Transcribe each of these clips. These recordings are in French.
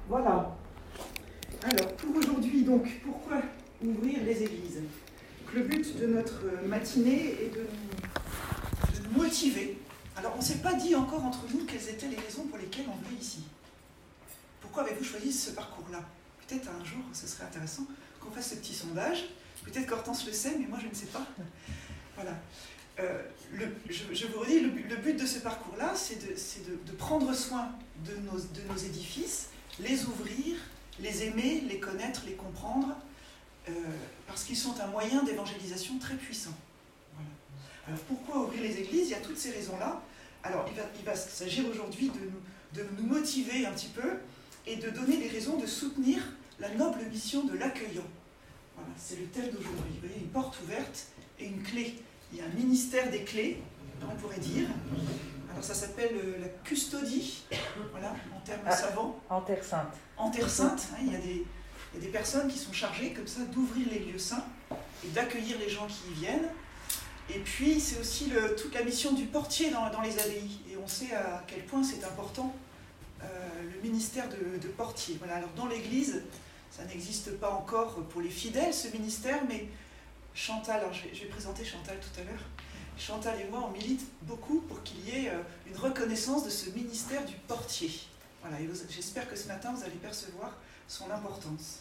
Voilà. Alors, pour aujourd'hui, donc, pourquoi ouvrir les églises? Donc, le but de notre matinée est de nous motiver. Alors, on ne s'est pas dit encore entre nous quelles étaient les raisons pour lesquelles on venait ici. Pourquoi avez-vous choisi ce parcours-là? Peut-être un jour, ce serait intéressant qu'on fasse ce petit sondage. Peut-être qu'Hortense le sait, mais moi, je ne sais pas. Voilà. Je vous redis, le but de ce parcours-là, c'est de prendre soin de nos édifices, les ouvrir, les aimer, les connaître, les comprendre, parce qu'ils sont un moyen d'évangélisation très puissant. Voilà. Alors pourquoi ouvrir les églises? Il y a toutes ces raisons-là. Alors il va s'agir aujourd'hui de nous motiver un petit peu et de donner les raisons de soutenir la noble mission de l'accueillant. Voilà, c'est le thème d'aujourd'hui. Vous voyez, une porte ouverte et une clé. Il y a un ministère des clés, on pourrait dire. Alors ça s'appelle la custodie, voilà, en termes savants. En Terre Sainte. En Terre Sainte, hein, il y a des personnes qui sont chargées comme ça d'ouvrir les lieux saints et d'accueillir les gens qui y viennent. Et puis c'est aussi toute la mission du portier dans les abbayes. Et on sait à quel point c'est important le ministère de portier. Voilà. Alors dans l'Église, ça n'existe pas encore pour les fidèles ce ministère, mais Chantal, alors je vais présenter Chantal tout à l'heure. Chantal et moi, on milite beaucoup pour qu'il y ait une reconnaissance de ce ministère du portier. Voilà, et j'espère que ce matin, vous allez percevoir son importance.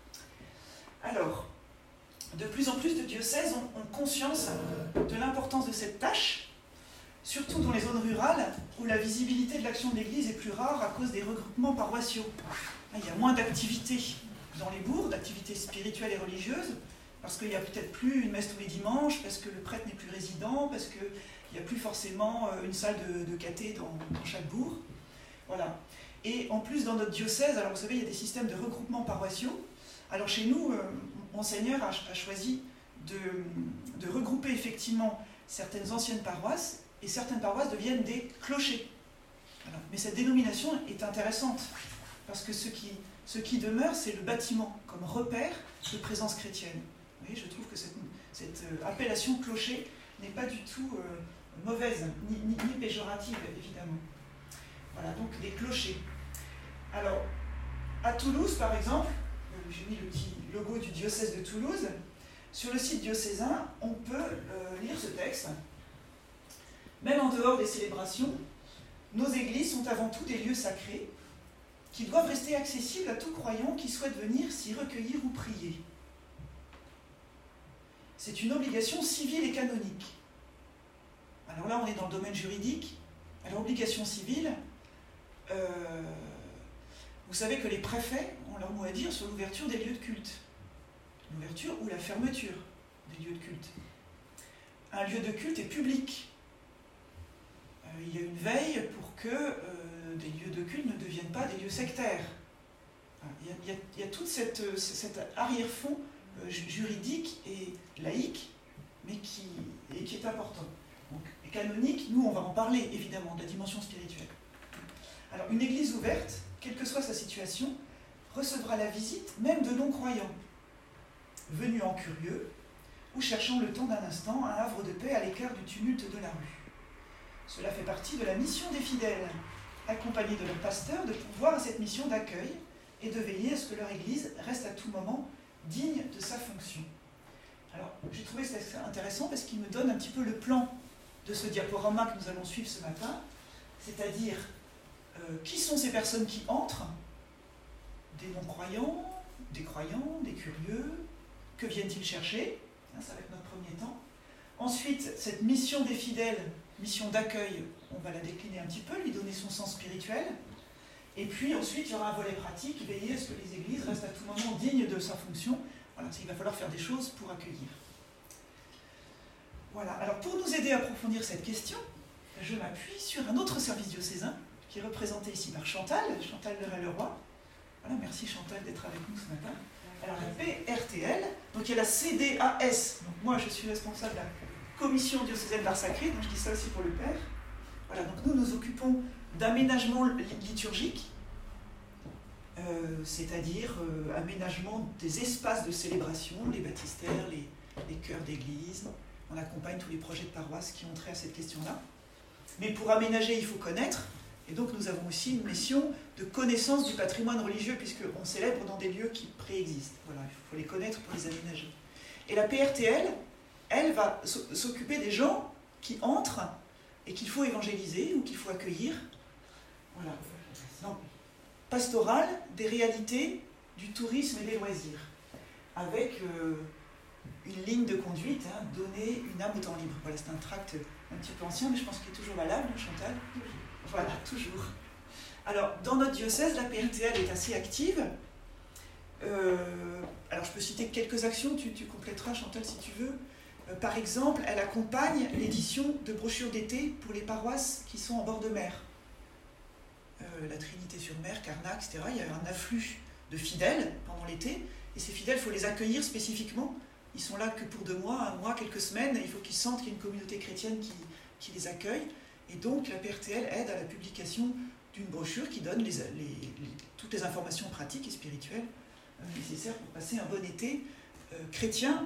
Alors, de plus en plus de diocèses ont conscience de l'importance de cette tâche, surtout dans les zones rurales où la visibilité de l'action de l'Église est plus rare à cause des regroupements paroissiaux. Il y a moins d'activités dans les bourgs, d'activités spirituelles et religieuses, parce qu'il n'y a peut-être plus une messe tous les dimanches, parce que le prêtre n'est plus résident, parce qu'il n'y a plus forcément une salle de caté dans chaque bourg. Voilà. Et en plus, dans notre diocèse, alors vous savez, il y a des systèmes de regroupement paroissiaux. Alors chez nous, Monseigneur a choisi de regrouper effectivement certaines anciennes paroisses, et certaines paroisses deviennent des clochers. Voilà. Mais cette dénomination est intéressante, parce que ce qui demeure, c'est le bâtiment comme repère de présence chrétienne. Vous voyez, je trouve que cette appellation clocher n'est pas du tout mauvaise, ni péjorative, évidemment. Voilà, donc les clochers. Alors, à Toulouse, par exemple, j'ai mis le petit logo du diocèse de Toulouse, sur le site diocésain, on peut lire ce texte. Même en dehors des célébrations, nos églises sont avant tout des lieux sacrés qui doivent rester accessibles à tout croyant qui souhaite venir s'y recueillir ou prier. C'est une obligation civile et canonique. Alors là, on est dans le domaine juridique. Alors, obligation civile, vous savez que les préfets ont leur mot à dire sur l'ouverture des lieux de culte. L'ouverture ou la fermeture des lieux de culte. Un lieu de culte est public. Il y a une veille pour que des lieux de culte ne deviennent pas des lieux sectaires. Il y a toute cet arrière-fond juridique et laïque, mais qui est important. Donc, et canonique, nous, on va en parler, évidemment, de la dimension spirituelle. Alors, une église ouverte, quelle que soit sa situation, recevra la visite même de non-croyants, venus en curieux, ou cherchant le temps d'un instant un havre de paix à l'écart du tumulte de la rue. Cela fait partie de la mission des fidèles, accompagnés de leur pasteur, de pourvoir à cette mission d'accueil et de veiller à ce que leur église reste à tout moment digne de sa fonction. Alors, j'ai trouvé ça intéressant parce qu'il me donne un petit peu le plan de ce diaporama que nous allons suivre ce matin, c'est-à-dire qui sont ces personnes qui entrent, des non-croyants, des croyants, des curieux, que viennent-ils chercher? Ça va être notre premier temps. Ensuite, cette mission des fidèles, mission d'accueil, on va la décliner un petit peu, lui donner son sens spirituel. Et puis ensuite, il y aura un volet pratique, veiller à ce que les églises restent à tout moment dignes de sa fonction. Voilà, il va falloir faire des choses pour accueillir. Voilà, alors pour nous aider à approfondir cette question, je m'appuie sur un autre service diocésain, qui est représenté ici par Chantal Leray-Leroy. Voilà, merci Chantal d'être avec nous ce matin. Alors la PRTL, donc il y a la CDAS, donc moi je suis responsable de la commission diocésaine d'art sacré, donc je dis ça aussi pour le Père. Voilà, donc nous nous occupons d'aménagement liturgique, c'est-à-dire aménagement des espaces de célébration, les baptistères, les chœurs d'église. On accompagne tous les projets de paroisse qui ont trait à cette question-là. Mais pour aménager, il faut connaître. Et donc nous avons aussi une mission de connaissance du patrimoine religieux, puisqu'on célèbre dans des lieux qui préexistent. Voilà, il faut les connaître pour les aménager. Et la PRTL, elle va s'occuper des gens qui entrent et qu'il faut évangéliser ou qu'il faut accueillir. Voilà. Donc, pastorale des réalités du tourisme et des loisirs, avec une ligne de conduite, hein, donner une âme au temps libre. Voilà, c'est un tract un petit peu ancien, mais je pense qu'il est toujours valable, Chantal. Voilà, toujours. Alors, dans notre diocèse, la PRTL est assez active. Alors, je peux citer quelques actions, tu compléteras, Chantal, si tu veux. Par exemple, elle accompagne l'édition de brochures d'été pour les paroisses qui sont en bord de mer. La Trinité-sur-Mer, Carnac, etc. Il y a un afflux de fidèles pendant l'été, et ces fidèles, il faut les accueillir spécifiquement. Ils sont là que pour 2 mois, 1 mois, quelques semaines, il faut qu'ils sentent qu'il y a une communauté chrétienne qui les accueille. Et donc, la PRTL aide à la publication d'une brochure qui donne toutes les informations pratiques et spirituelles nécessaires pour passer un bon été chrétien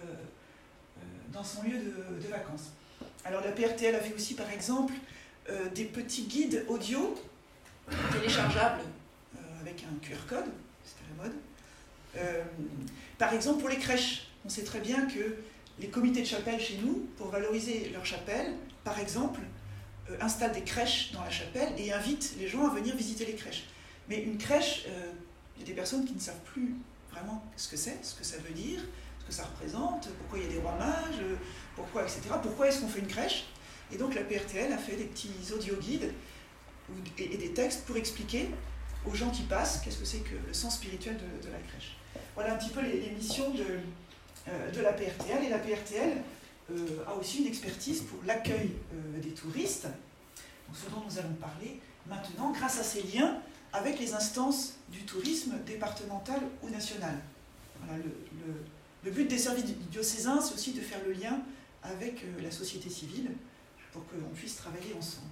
dans son lieu de vacances. Alors, la PRTL a fait aussi, par exemple, des petits guides audio téléchargeables avec un QR code, c'était la mode. Par exemple, pour les crèches, on sait très bien que les comités de chapelle chez nous, pour valoriser leur chapelle, par exemple, installent des crèches dans la chapelle et invitent les gens à venir visiter les crèches. Mais une crèche, il y a des personnes qui ne savent plus vraiment ce que c'est, ce que ça veut dire, ce que ça représente, pourquoi il y a des rois mages, pourquoi, etc. Pourquoi est-ce qu'on fait une crèche? Et donc la PRTL a fait des petits audio-guides et des textes pour expliquer aux gens qui passent qu'est-ce que c'est que le sens spirituel de la crèche. Voilà un petit peu les missions de la PRTL. Et la PRTL a aussi une expertise pour l'accueil des touristes, donc ce dont nous allons parler maintenant, grâce à ses liens avec les instances du tourisme départemental ou national. Voilà, le but des services diocésains, c'est aussi de faire le lien avec la société civile pour qu'on puisse travailler ensemble.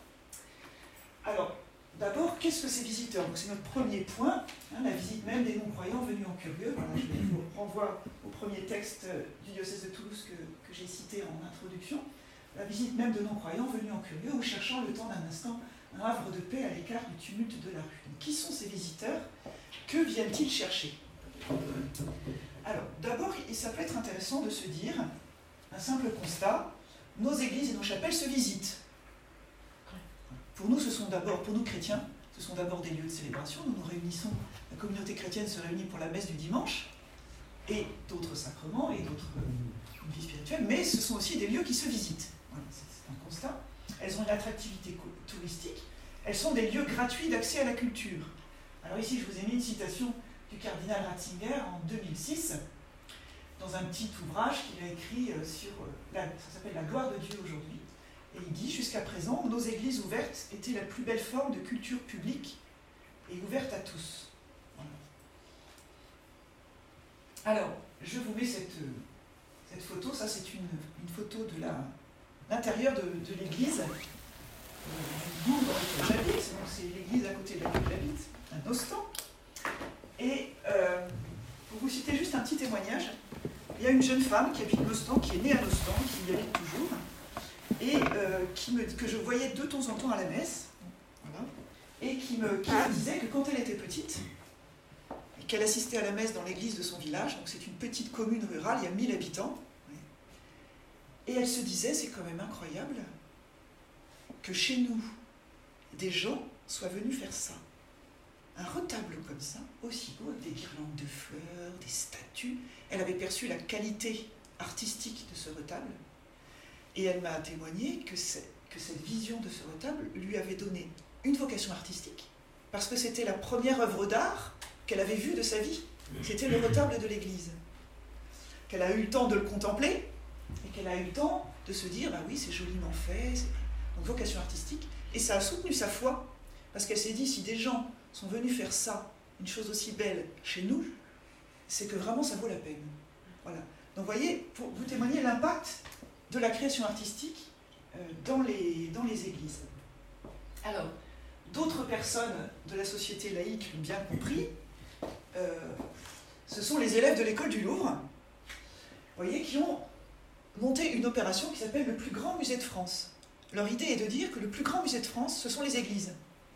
Alors, d'abord, qu'est-ce que ces visiteurs? Donc, c'est notre premier point, hein, la visite même des non-croyants venus en curieux. Voilà, je vous renvoie au premier texte du diocèse de Toulouse que j'ai cité en introduction. La visite même de non-croyants venus en curieux ou cherchant le temps d'un instant un havre de paix à l'écart du tumulte de la rue. Donc, qui sont ces visiteurs? Que viennent-ils chercher? Alors, d'abord, ça peut être intéressant de se dire un simple constat: nos églises et nos chapelles se visitent. Pour nous, pour nous chrétiens, ce sont d'abord des lieux de célébration. Nous nous réunissons, la communauté chrétienne se réunit pour la messe du dimanche et d'autres sacrements et d'autres vies spirituelles, mais ce sont aussi des lieux qui se visitent. Voilà, c'est un constat. Elles ont une attractivité touristique. Elles sont des lieux gratuits d'accès à la culture. Alors ici, je vous ai mis une citation du cardinal Ratzinger en 2006, dans un petit ouvrage qu'il a écrit ça s'appelle « La gloire de Dieu aujourd'hui ». Et il dit, jusqu'à présent, nos églises ouvertes étaient la plus belle forme de culture publique et ouverte à tous. Voilà. Alors, je vous mets cette photo. Ça, c'est une photo de l'intérieur de l'église, du bourg dans lequel j'habite. Donc, c'est l'église à côté de laquelle j'habite, un ostan. Et pour vous citer juste un petit témoignage, il y a une jeune femme qui habite l'ostan, qui est née à l'ostan, qui y habite toujours, et que je voyais de temps en temps à la messe, voilà, et qui me disait que quand elle était petite, et qu'elle assistait à la messe dans l'église de son village, donc c'est une petite commune rurale, il y a 1000 habitants, et elle se disait, c'est quand même incroyable que chez nous, des gens soient venus faire ça. Un retable comme ça, aussi beau, avec des guirlandes de fleurs, des statues. Elle avait perçu la qualité artistique de ce retable, et elle m'a témoigné que cette vision de ce retable lui avait donné une vocation artistique, parce que c'était la première œuvre d'art qu'elle avait vue de sa vie. C'était le retable de l'église. Qu'elle a eu le temps de le contempler, et qu'elle a eu le temps de se dire, bah oui, c'est joliment fait, donc vocation artistique. Et ça a soutenu sa foi, parce qu'elle s'est dit, si des gens sont venus faire ça, une chose aussi belle chez nous, c'est que vraiment ça vaut la peine. Voilà. Donc vous voyez, pour vous témoigner l'impact de la création artistique dans les églises. Alors, d'autres personnes de la société laïque l'ont bien compris, ce sont les élèves de l'école du Louvre, vous voyez, qui ont monté une opération qui s'appelle le plus grand musée de France. leur idée est de dire que le plus grand musée de France, ce sont les églises.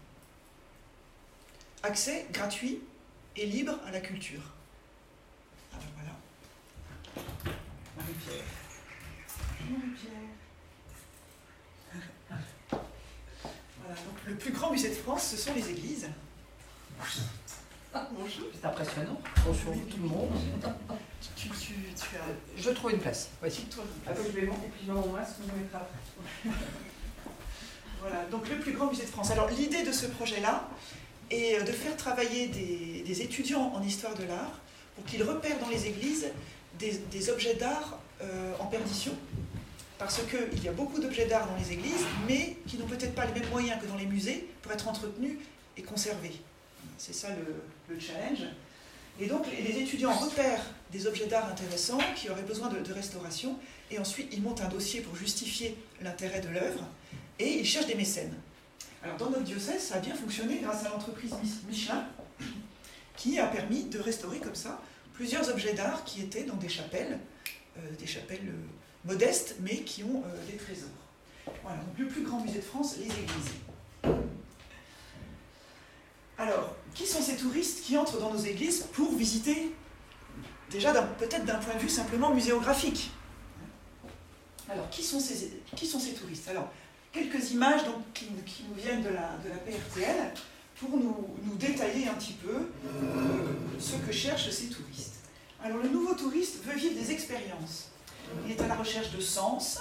Accès gratuit et libre à la culture. Ah ben voilà. Marie-Pierre. Marie-Pierre. Voilà, donc le plus grand musée de France, ce sont les églises. Bonjour. C'est impressionnant. Bonjour tout le monde. Tu as... Je trouve une place. Voici. Après, je vais monter, puis je vais mon masque, on mettra après. Voilà, donc le plus grand musée de France. Alors l'idée de ce projet-là est de faire travailler des étudiants en histoire de l'art pour qu'ils repèrent dans les églises des objets d'art en perdition. Parce qu'il y a beaucoup d'objets d'art dans les églises, mais qui n'ont peut-être pas les mêmes moyens que dans les musées pour être entretenus et conservés. C'est ça le challenge. Et donc les étudiants repèrent des objets d'art intéressants qui auraient besoin de restauration, et ensuite ils montent un dossier pour justifier l'intérêt de l'œuvre, et ils cherchent des mécènes. Alors dans notre diocèse, ça a bien fonctionné grâce à l'entreprise Michelin, qui a permis de restaurer comme ça plusieurs objets d'art qui étaient dans des chapelles modestes, mais qui ont des trésors. Voilà, donc le plus grand musée de France, les églises. Alors, qui sont ces touristes qui entrent dans nos églises pour visiter, déjà peut-être d'un point de vue simplement muséographique? Alors, qui sont ces touristes? Alors, quelques images donc, qui nous viennent de la PRTL pour nous détailler un petit peu ce que cherchent ces touristes. Alors, le nouveau touriste veut vivre des expériences. Il est à la recherche de sens.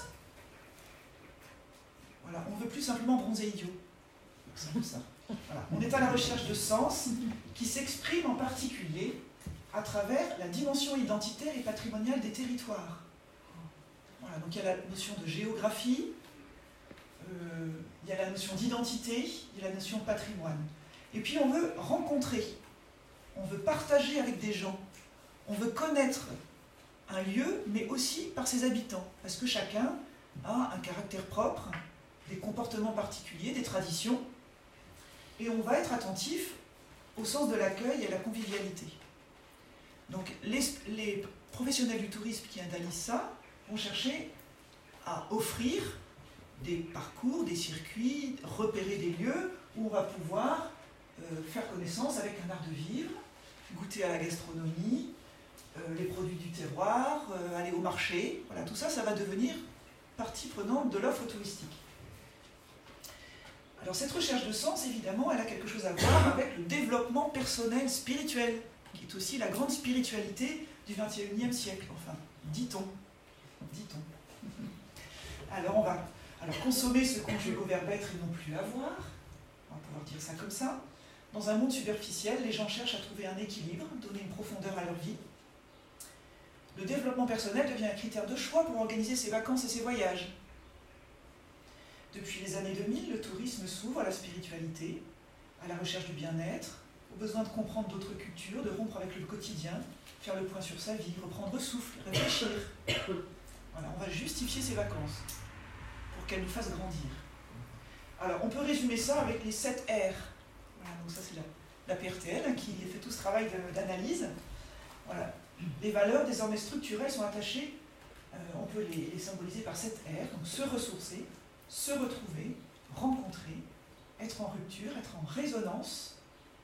Voilà, on ne veut plus simplement bronzer idiot. C'est comme ça. Voilà. On est à la recherche de sens qui s'exprime en particulier à travers la dimension identitaire et patrimoniale des territoires. Voilà, donc il y a la notion de géographie, il y a la notion d'identité, il y a la notion de patrimoine. Et puis on veut rencontrer, on veut partager avec des gens, on veut connaître un lieu, mais aussi par ses habitants, parce que chacun a un caractère propre, des comportements particuliers, des traditions, et on va être attentif au sens de l'accueil et à la convivialité. Donc les professionnels du tourisme qui analysent ça vont chercher à offrir des parcours, des circuits, repérer des lieux où on va pouvoir faire connaissance avec un art de vivre, goûter à la gastronomie, les produits du terroir, aller au marché. Voilà, tout ça, ça va devenir partie prenante de l'offre touristique. Alors cette recherche de sens, évidemment, elle a quelque chose à voir avec le développement personnel spirituel, qui est aussi la grande spiritualité du XXIe siècle, enfin, dit-on. Alors on va consommer se conjugue au verbe être et non plus avoir, on va pouvoir dire ça comme ça. Dans un monde superficiel, les gens cherchent à trouver un équilibre, donner une profondeur à leur vie. Le développement personnel devient un critère de choix pour organiser ses vacances et ses voyages. Depuis les années 2000, le tourisme s'ouvre à la spiritualité, à la recherche du bien-être, au besoin de comprendre d'autres cultures, de rompre avec le quotidien, faire le point sur sa vie, reprendre souffle, réfléchir. Voilà, on va justifier ses vacances pour qu'elles nous fassent grandir. Alors, on peut résumer ça avec les 7 R. Voilà, donc ça c'est la PRTL qui fait tout ce travail d'analyse. Voilà. Les valeurs désormais structurelles sont attachées, on peut les symboliser par 7 R, donc se ressourcer, se retrouver, rencontrer, être en rupture, être en résonance,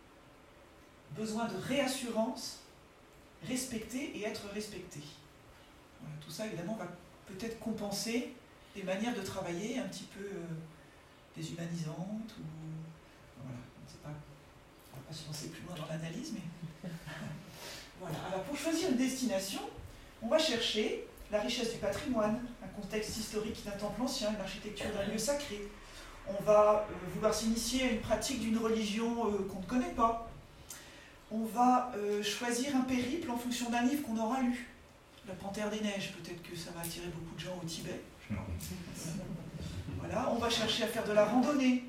besoin de réassurance, respecter et être respecté. Voilà, tout ça évidemment va peut-être compenser des manières de travailler un petit peu déshumanisantes ou voilà, on ne sait pas, on ne va pas se lancer plus loin dans l'analyse, mais voilà. Alors pour choisir une destination, on va chercher la richesse du patrimoine, un contexte historique d'un temple ancien, une architecture d'un lieu sacré. On va vouloir s'initier à une pratique d'une religion qu'on ne connaît pas. On va choisir un périple en fonction d'un livre qu'on aura lu. La Panthère des Neiges, peut-être que ça va attirer beaucoup de gens au Tibet. Voilà, on va chercher à faire de la randonnée.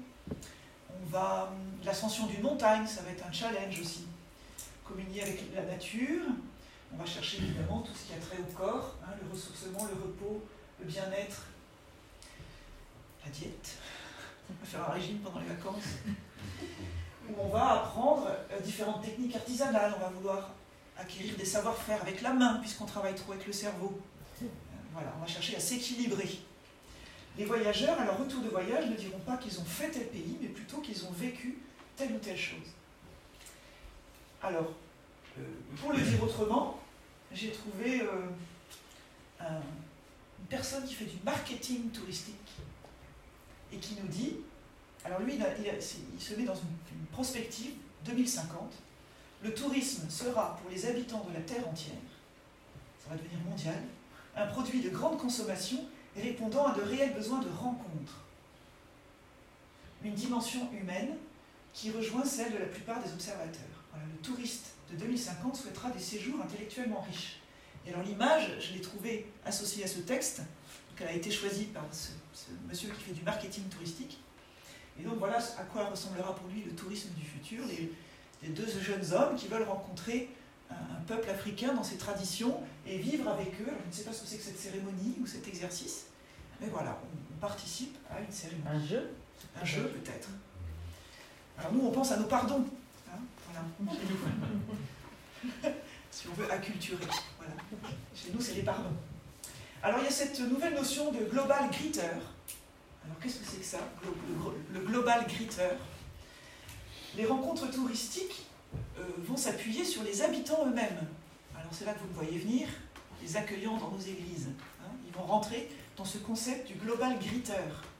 L'ascension d'une montagne, ça va être un challenge aussi. Communier avec la nature. On va chercher évidemment tout ce qui a trait au corps, hein, le ressourcement, le repos, le bien-être, la diète. On va faire un régime pendant les vacances. Où on va apprendre différentes techniques artisanales. On va vouloir acquérir des savoir-faire avec la main, puisqu'on travaille trop avec le cerveau. Voilà, on va chercher à s'équilibrer. Les voyageurs, à leur retour de voyage, ne diront pas qu'ils ont fait tel pays, mais plutôt qu'ils ont vécu telle ou telle chose. Alors, pour le dire autrement, j'ai trouvé une personne qui fait du marketing touristique et qui nous dit, alors lui, il se met dans une prospective 2050, le tourisme sera pour les habitants de la Terre entière, ça va devenir mondial, un produit de grande consommation et répondant à de réels besoins de rencontres. Une dimension humaine qui rejoint celle de la plupart des observateurs. Voilà, le touriste de 2050 souhaitera des séjours intellectuellement riches. Et alors l'image, je l'ai trouvée associée à ce texte, donc elle a été choisie par ce monsieur qui fait du marketing touristique. Et donc voilà à quoi ressemblera pour lui le tourisme du futur, les deux jeunes hommes qui veulent rencontrer un peuple africain dans ses traditions et vivre avec eux. Alors, je ne sais pas ce que c'est que cette cérémonie ou cet exercice, mais voilà, on participe à une cérémonie. Un jeu ? Un jeu peut-être. Alors nous on pense à nos pardons, hein, voilà. Si on veut acculturer, voilà. Chez nous c'est les pardons. Alors il y a cette nouvelle notion de global greeter. Alors qu'est-ce que c'est que ça, le global greeter? Les rencontres touristiques vont s'appuyer sur les habitants eux-mêmes. Alors c'est là que vous me voyez venir, les accueillants dans nos églises. Hein, ils vont rentrer dans ce concept du global greeter.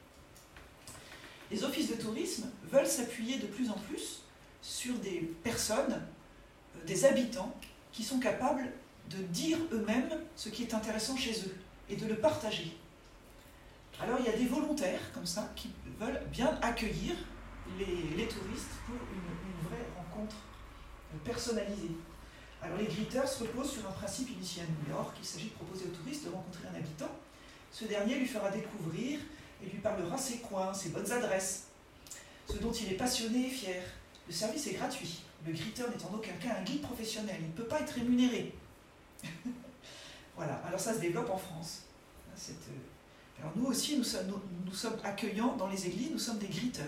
Les offices de tourisme veulent s'appuyer de plus en plus sur des personnes, des habitants, qui sont capables de dire eux-mêmes ce qui est intéressant chez eux et de le partager. Alors il y a des volontaires comme ça qui veulent bien accueillir les touristes pour une vraie rencontre personnalisée. Alors les greeters se reposent sur un principe initié à New York. Il s'agit de proposer au touriste de rencontrer un habitant. Ce dernier lui fera découvrir et lui parlera ses coins, ses bonnes adresses, ce dont il est passionné et fier. Le service est gratuit. Le greeter n'est en aucun cas un guide professionnel. Il ne peut pas être rémunéré. Voilà, alors ça se développe en France. Alors nous aussi, nous sommes accueillants dans les églises, nous sommes des greeters.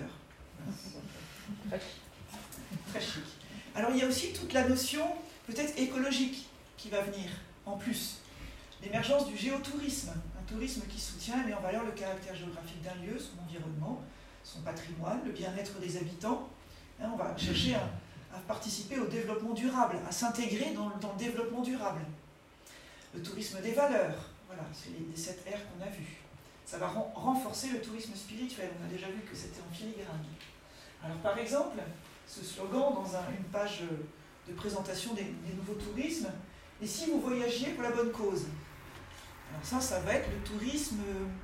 Très chic. Alors il y a aussi toute la notion peut-être écologique qui va venir en plus. L'émergence du géotourisme, un tourisme qui soutient et met en valeur le caractère géographique d'un lieu, son environnement, son patrimoine, le bien-être des habitants. Hein, on va chercher à participer au développement durable, à s'intégrer dans le développement durable. Le tourisme des valeurs, voilà, c'est les 7 R qu'on a vus. Ça va renforcer le tourisme spirituel, on a déjà vu que c'était en filigrane. Alors par exemple, ce slogan dans une page de présentation des nouveaux tourismes, et si vous voyagiez pour la bonne cause? Alors ça va être le tourisme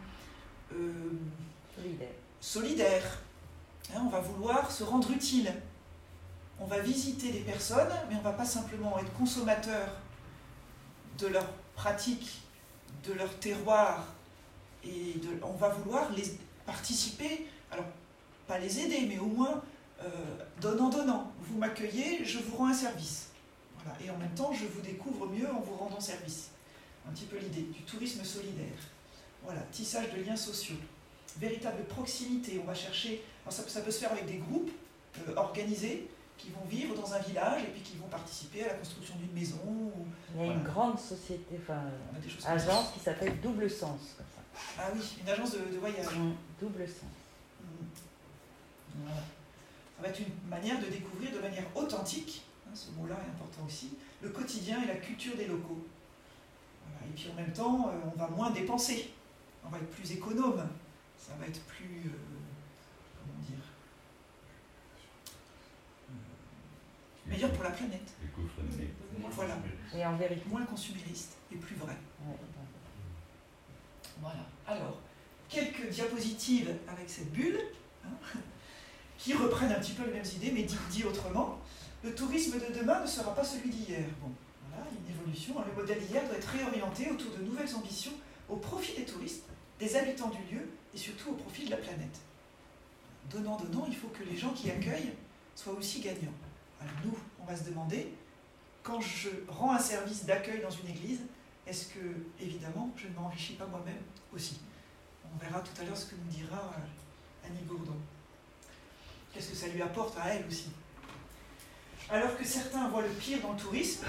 solidaire. Hein, on va vouloir se rendre utile. On va visiter des personnes, mais on ne va pas simplement être consommateur de leurs pratiques, de leur terroir, et on va vouloir les participer, alors pas les aider, mais au moins donnant. Vous m'accueillez, je vous rends un service. Voilà. Et en même temps, je vous découvre mieux en vous rendant service. Un petit peu l'idée du tourisme solidaire. Voilà, tissage de liens sociaux. Véritable proximité. On va chercher, alors ça peut se faire avec des groupes organisés qui vont vivre dans un village et puis qui vont participer à la construction d'une maison. Il y a une grande société, agence qui s'appelle Double Sens. Comme ça. Ah oui, une agence de voyage. Double Sens. Voilà. Ça va être une manière de découvrir de manière authentique, hein, ce mot-là est important aussi, le quotidien et la culture des locaux. Voilà. Et puis en même temps, on va moins dépenser. On va être plus économe. Ça va être plus... comment dire, meilleur pour la planète. Voilà. Et en vérité. Moins consumériste et plus vrai. Ouais. Voilà. Alors, quelques diapositives avec cette bulle, hein, qui reprennent un petit peu les mêmes idées, mais dit autrement. Le tourisme de demain ne sera pas celui d'hier. Bon, voilà, une évolution. Le modèle d'hier doit être réorienté autour de nouvelles ambitions au profit des touristes, des habitants du lieu et surtout au profit de la planète. Donnant, il faut que les gens qui accueillent soient aussi gagnants. Alors nous, on va se demander, quand je rends un service d'accueil dans une église, est-ce que, évidemment, je ne m'enrichis pas moi-même aussi? On verra tout à l'heure ce que nous dira Annie Bourdon. Qu'est-ce que ça lui apporte à elle aussi? Alors que certains voient le pire dans le tourisme,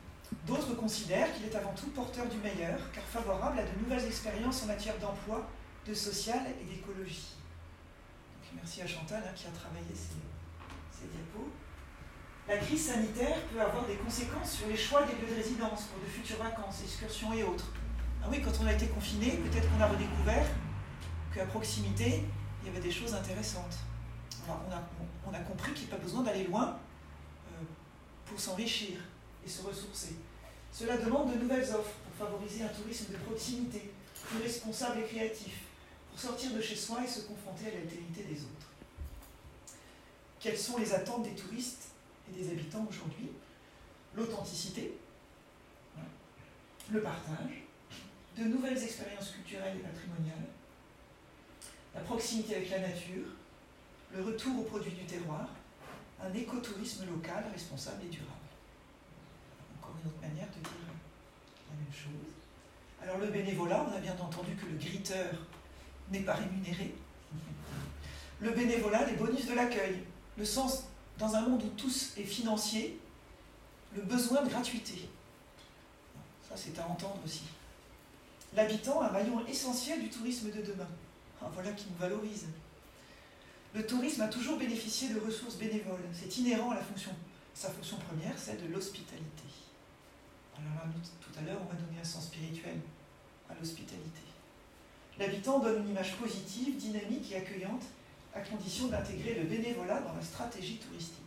d'autres considèrent qu'il est avant tout porteur du meilleur, car favorable à de nouvelles expériences en matière d'emploi de social et d'écologie. Merci à Chantal qui a travaillé ces diapos. La crise sanitaire peut avoir des conséquences sur les choix des lieux de résidence pour de futures vacances, excursions et autres. Ah oui, quand on a été confiné, peut-être qu'on a redécouvert qu'à proximité, il y avait des choses intéressantes. Alors on a compris qu'il n'y a pas besoin d'aller loin pour s'enrichir et se ressourcer. Cela demande de nouvelles offres pour favoriser un tourisme de proximité, plus responsable et créatif, pour sortir de chez soi et se confronter à l'altérité des autres. Quelles sont les attentes des touristes et des habitants aujourd'hui? L'authenticité, le partage, de nouvelles expériences culturelles et patrimoniales, la proximité avec la nature, le retour aux produits du terroir, un écotourisme local, responsable et durable. Encore une autre manière de dire la même chose. Alors le bénévolat, on a bien entendu que le griteur n'est pas rémunéré. Le bénévolat, les bonus de l'accueil, le sens, dans un monde où tous est financier, le besoin de gratuité. Ça, c'est à entendre aussi. L'habitant, un maillon essentiel du tourisme de demain. Voilà qui nous valorise. Le tourisme a toujours bénéficié de ressources bénévoles. C'est inhérent à sa fonction première, celle de l'hospitalité. Alors là, tout à l'heure, on va donner un sens spirituel à l'hospitalité. L'habitant donne une image positive, dynamique et accueillante, à condition d'intégrer le bénévolat dans la stratégie touristique.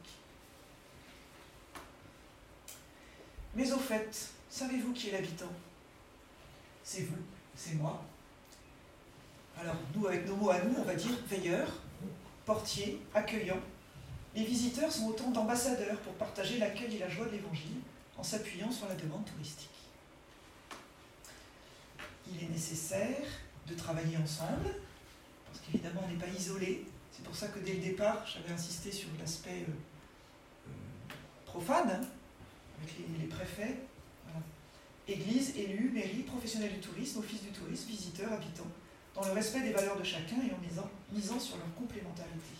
Mais au fait, savez-vous qui est l'habitant? C'est vous, c'est moi. Alors, nous, avec nos mots à nous, on va dire veilleur, portier, accueillant. Les visiteurs sont autant d'ambassadeurs pour partager l'accueil et la joie de l'Évangile en s'appuyant sur la demande touristique. Il est nécessaire de travailler ensemble, parce qu'évidemment, on n'est pas isolé. C'est pour ça que dès le départ, j'avais insisté sur l'aspect profane, avec les préfets. Voilà. Église, élus, mairie, professionnels du tourisme, office du tourisme, visiteurs, habitants, dans le respect des valeurs de chacun et en misant sur leur complémentarité.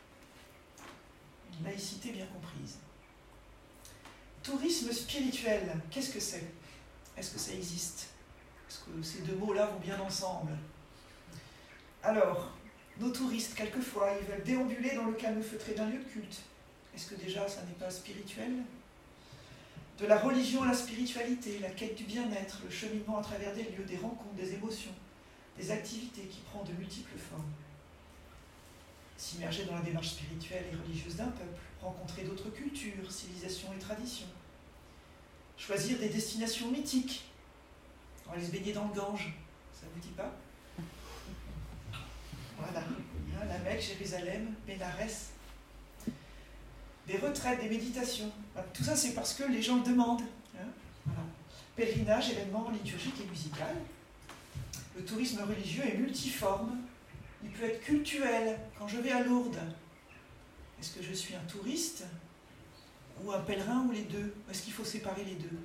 Une laïcité bien comprise. Tourisme spirituel, qu'est-ce que c'est? Est-ce que ça existe? Est-ce que ces deux mots-là vont bien ensemble? Alors, nos touristes, quelquefois, ils veulent déambuler dans le calme feutré d'un lieu de culte. Est-ce que déjà, ça n'est pas spirituel? De la religion à la spiritualité, la quête du bien-être, le cheminement à travers des lieux, des rencontres, des émotions, des activités qui prennent de multiples formes. S'immerger dans la démarche spirituelle et religieuse d'un peuple, rencontrer d'autres cultures, civilisations et traditions. Choisir des destinations mythiques. Aller se baigner dans le Gange, ça vous dit pas? Voilà, la Mecque, Jérusalem, Bénarès. Des retraites, des méditations. Tout ça, c'est parce que les gens le demandent. Voilà. Pèlerinage, événements liturgiques et musical. Le tourisme religieux est multiforme. Il peut être cultuel. Quand je vais à Lourdes, est-ce que je suis un touriste ou un pèlerin ou les deux? Est-ce qu'il faut séparer les deux?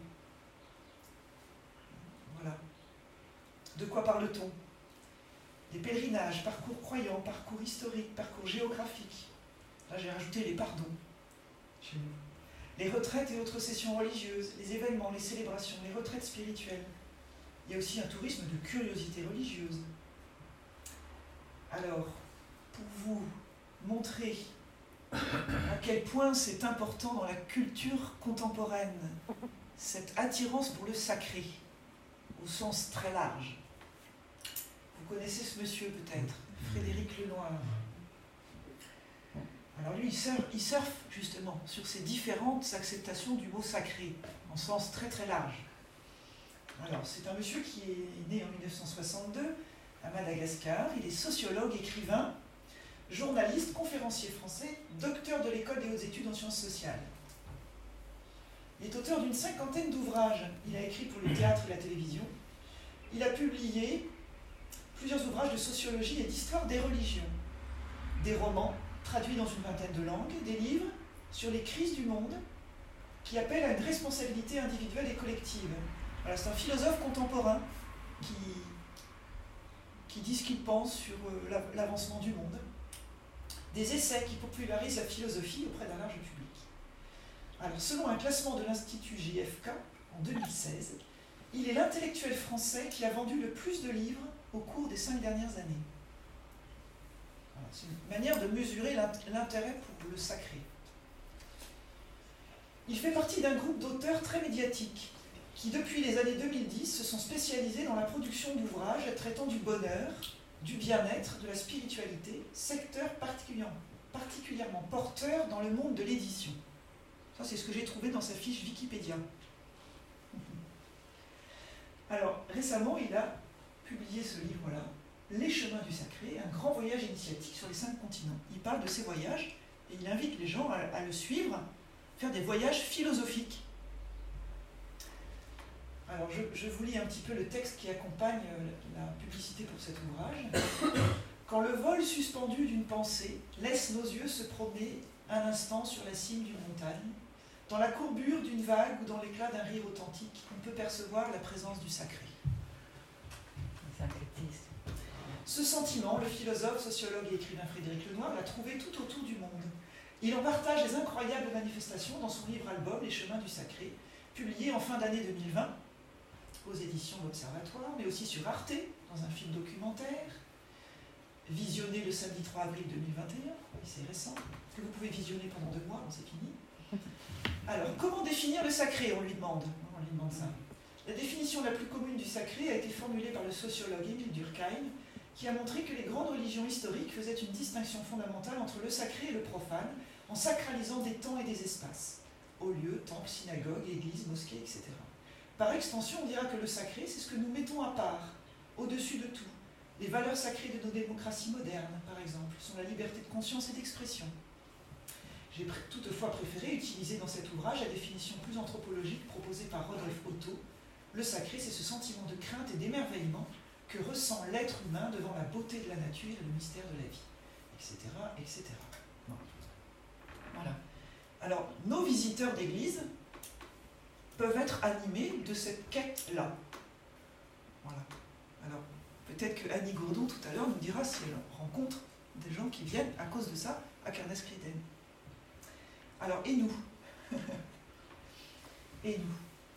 Voilà. De quoi parle-t-on? Des pèlerinages, parcours croyants, parcours historiques, parcours géographiques. Là, j'ai rajouté les pardons. Chez nous. Les retraites et autres sessions religieuses, les événements, les célébrations, les retraites spirituelles. Il y a aussi un tourisme de curiosité religieuse. Alors, pour vous montrer à quel point c'est important dans la culture contemporaine, cette attirance pour le sacré, au sens très large. Vous connaissez ce monsieur peut-être, Frédéric Lenoir. Alors lui, il surfe justement sur ces différentes acceptations du mot sacré, en sens très très large. Alors, c'est un monsieur qui est né en 1962 à Madagascar. Il est sociologue, écrivain, journaliste, conférencier français, docteur de l'école des hautes études en sciences sociales. Il est auteur d'une 50aine d'ouvrages. Il a écrit pour le théâtre et la télévision. Il a publié plusieurs ouvrages de sociologie et d'histoire des religions, des romans traduits dans une vingtaine de langues, des livres sur les crises du monde qui appellent à une responsabilité individuelle et collective. Voilà, c'est un philosophe contemporain qui dit ce qu'il pense sur l'avancement du monde. Des essais qui popularisent la philosophie auprès d'un large public. Alors, selon un classement de l'Institut JFK en 2016, il est l'intellectuel français qui a vendu le plus de livres au cours des 5 dernières années. Voilà, c'est une manière de mesurer l'intérêt pour le sacré. Il fait partie d'un groupe d'auteurs très médiatiques qui, depuis les années 2010, se sont spécialisés dans la production d'ouvrages traitant du bonheur, du bien-être, de la spiritualité, secteur particulièrement porteur dans le monde de l'édition. Ça, c'est ce que j'ai trouvé dans sa fiche Wikipédia. Alors, récemment, il a publié ce livre-là, Les chemins du sacré, un grand voyage initiatique sur les 5 continents. Il parle de ces voyages et il invite les gens à le suivre, faire des voyages philosophiques. Alors, je vous lis un petit peu le texte qui accompagne la publicité pour cet ouvrage. Quand le vol suspendu d'une pensée laisse nos yeux se promener un instant sur la cime d'une montagne, dans la courbure d'une vague ou dans l'éclat d'un rire authentique, on peut percevoir la présence du sacré. Ce sentiment, le philosophe, sociologue et écrivain Frédéric Lenoir l'a trouvé tout autour du monde. Il en partage les incroyables manifestations dans son livre-album Les chemins du sacré, publié en fin d'année 2020 aux éditions L'Observatoire, mais aussi sur Arte, dans un film documentaire, visionné le samedi 3 avril 2021, c'est récent, que vous pouvez visionner pendant 2 mois, c'est fini. Alors, comment définir le sacré, on lui demande ça. La définition la plus commune du sacré a été formulée par le sociologue Émile Durkheim, qui a montré que les grandes religions historiques faisaient une distinction fondamentale entre le sacré et le profane, en sacralisant des temps et des espaces, hauts lieux, temples, synagogues, églises, mosquées, etc. Par extension, on dira que le sacré, c'est ce que nous mettons à part, au-dessus de tout. Les valeurs sacrées de nos démocraties modernes, par exemple, sont la liberté de conscience et d'expression. J'ai toutefois préféré utiliser dans cet ouvrage la définition plus anthropologique proposée par Rodolphe Otto. Le sacré, c'est ce sentiment de crainte et d'émerveillement que ressent l'être humain devant la beauté de la nature et le mystère de la vie, etc., etc. Voilà. Alors, nos visiteurs d'église peuvent être animés de cette quête-là. Voilà. Alors, peut-être que Annie Gourdon, tout à l'heure, nous dira si elle rencontre des gens qui viennent à cause de ça à Carnascriden. Alors, et nous? Et nous?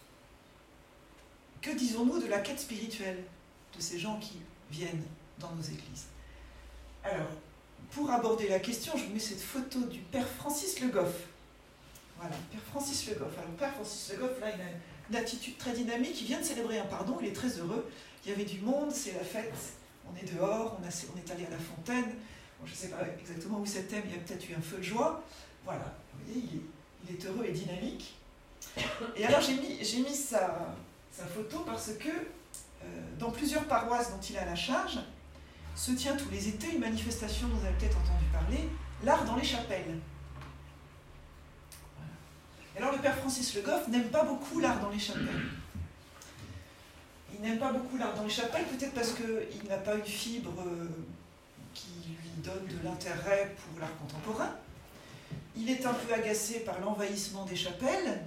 Que disons-nous de la quête spirituelle de ces gens qui viennent dans nos églises? Alors, pour aborder la question, je vous mets cette photo du Père Francis Le Goff. Voilà, Père Francis Le Goff. Alors, Père Francis Le Goff, là, il a une attitude très dynamique, il vient de célébrer un pardon, il est très heureux. Il y avait du monde, c'est la fête, on est dehors, on est allé à la fontaine. Bon, je ne sais pas exactement où c'était, mais il y a peut-être eu un feu de joie. Voilà, vous voyez, il est heureux et dynamique. Et alors, j'ai mis sa photo parce que dans plusieurs paroisses dont il a la charge, se tient tous les étés une manifestation dont vous avez peut-être entendu parler, l'art dans les chapelles. Voilà. Et alors le Père Francis Le Goff n'aime pas beaucoup l'art dans les chapelles. Il n'aime pas beaucoup l'art dans les chapelles, peut-être parce qu'il n'a pas une fibre qui lui donne de l'intérêt pour l'art contemporain. Il est un peu agacé par l'envahissement des chapelles.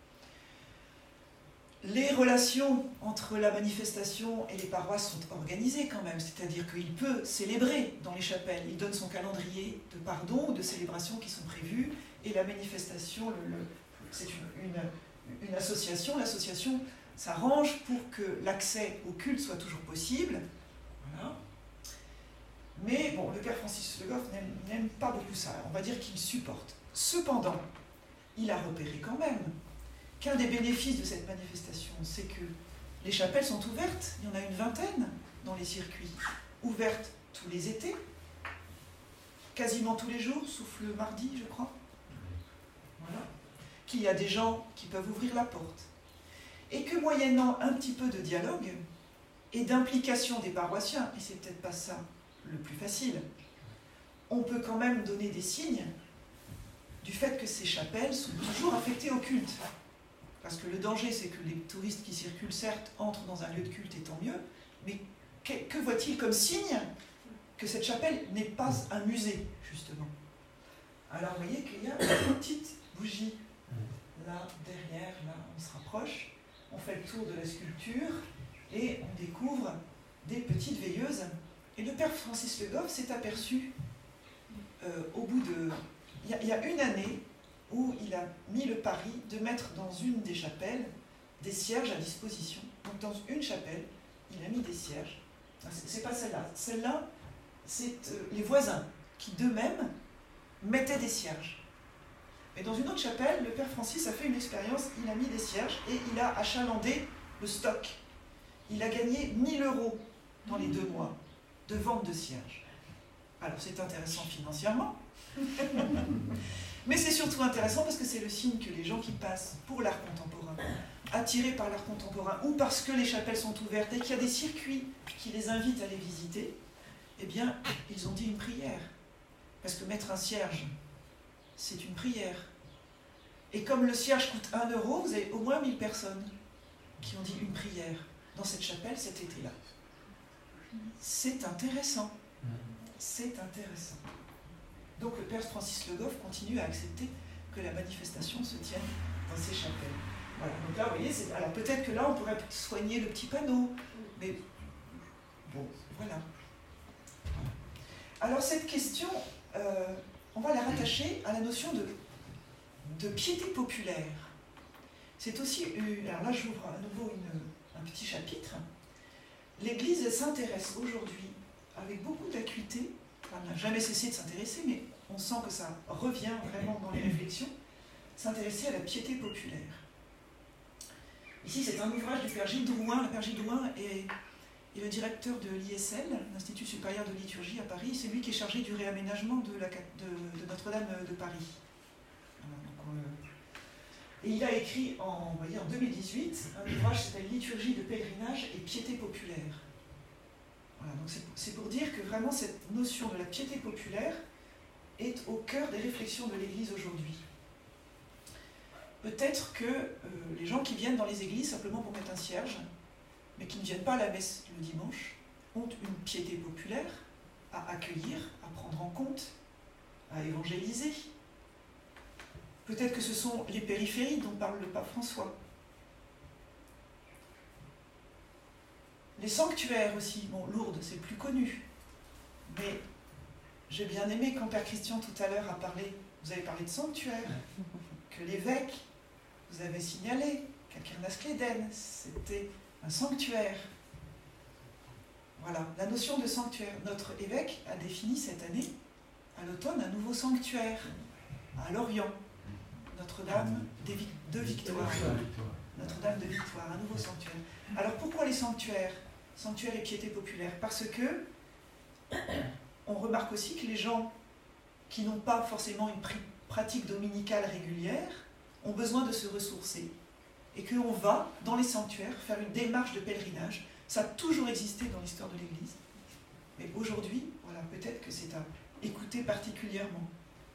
Les relations entre la manifestation et les paroisses sont organisées quand même, c'est-à-dire qu'il peut célébrer dans les chapelles. Il donne son calendrier de pardon ou de célébrations qui sont prévues, et la manifestation, c'est une association. L'association s'arrange pour que l'accès au culte soit toujours possible. Voilà. Mais bon, le Père Francis Le Goff n'aime pas beaucoup ça. On va dire qu'il supporte. Cependant, il a repéré quand même qu'un des bénéfices de cette manifestation, c'est que les chapelles sont ouvertes. Il y en a une vingtaine dans les circuits, ouvertes tous les étés, quasiment tous les jours, sauf le mardi, je crois. Voilà. Qu'il y a des gens qui peuvent ouvrir la porte. Et que moyennant un petit peu de dialogue et d'implication des paroissiens, et c'est peut-être pas ça le plus facile, on peut quand même donner des signes du fait que ces chapelles sont toujours affectées au culte. Parce que le danger, c'est que les touristes qui circulent, certes, entrent dans un lieu de culte, et tant mieux, mais que voit-il comme signe que cette chapelle n'est pas un musée, justement? Alors, vous voyez qu'il y a une petite bougie, là, derrière, là, on se rapproche, on fait le tour de la sculpture, et on découvre des petites veilleuses. Et le Père Francis Le Goff s'est aperçu, au bout de... Il y a une année, où il a mis le pari de mettre dans une des chapelles des cierges à disposition. Donc dans une chapelle, il a mis des cierges. C'est pas celle-là. Celle-là, c'est les voisins qui d'eux-mêmes mettaient des cierges. Mais dans une autre chapelle, le père Francis a fait une expérience, il a mis des cierges et il a achalandé le stock. Il a gagné 1 000 € dans les 2 mois de vente de cierges. Alors c'est intéressant financièrement, mais c'est surtout intéressant parce que c'est le signe que les gens qui passent pour l'art contemporain, attirés par l'art contemporain, ou parce que les chapelles sont ouvertes et qu'il y a des circuits qui les invitent à les visiter, eh bien, ils ont dit une prière. Parce que mettre un cierge, c'est une prière. Et comme le cierge coûte 1 €, vous avez au moins 1000 personnes qui ont dit une prière dans cette chapelle cet été-là. C'est intéressant. C'est intéressant. Donc le père Francis Le Goff continue à accepter que la manifestation se tienne dans ces chapelles. Voilà. Donc là, vous voyez, alors peut-être que là, on pourrait soigner le petit panneau. Mais bon, voilà. Alors cette question, on va la rattacher à la notion de piété populaire. C'est aussi, alors là j'ouvre à nouveau un petit chapitre. L'Église s'intéresse aujourd'hui avec beaucoup d'acuité, elle n'a jamais cessé de s'intéresser, mais on sent que ça revient vraiment dans les réflexions, s'intéresser à la piété populaire. Ici c'est un ouvrage du père Gilles Drouin. Le père Gilles Drouin est le directeur de l'ISL, l'Institut supérieur de liturgie à Paris. C'est lui qui est chargé du réaménagement de Notre-Dame de Paris. Et il a écrit en 2018 un ouvrage qui s'appelle Liturgie de pèlerinage et piété populaire. Voilà, donc c'est pour dire que vraiment cette notion de la piété populaire est au cœur des réflexions de l'Église aujourd'hui. Peut-être que les gens qui viennent dans les églises simplement pour mettre un cierge, mais qui ne viennent pas à la messe le dimanche, ont une piété populaire à accueillir, à prendre en compte, à évangéliser. Peut-être que ce sont les périphéries dont parle le pape François. Les sanctuaires aussi, bon, Lourdes, c'est plus connu, mais j'ai bien aimé quand Père Christian tout à l'heure a parlé, vous avez parlé de sanctuaire, que l'évêque vous avait signalé qu'à Kernas-Cléden, c'était un sanctuaire. Voilà, la notion de sanctuaire. Notre évêque a défini cette année, à l'automne, un nouveau sanctuaire à Lorient. Notre-Dame de Victoire. Notre-Dame de Victoire, un nouveau sanctuaire. Alors pourquoi les sanctuaires? Sanctuaires et piété populaire? Parce que on remarque aussi que les gens qui n'ont pas forcément une pratique dominicale régulière ont besoin de se ressourcer. Et qu'on va, dans les sanctuaires, faire une démarche de pèlerinage. Ça a toujours existé dans l'histoire de l'Église. Mais aujourd'hui, voilà, peut-être que c'est à écouter particulièrement.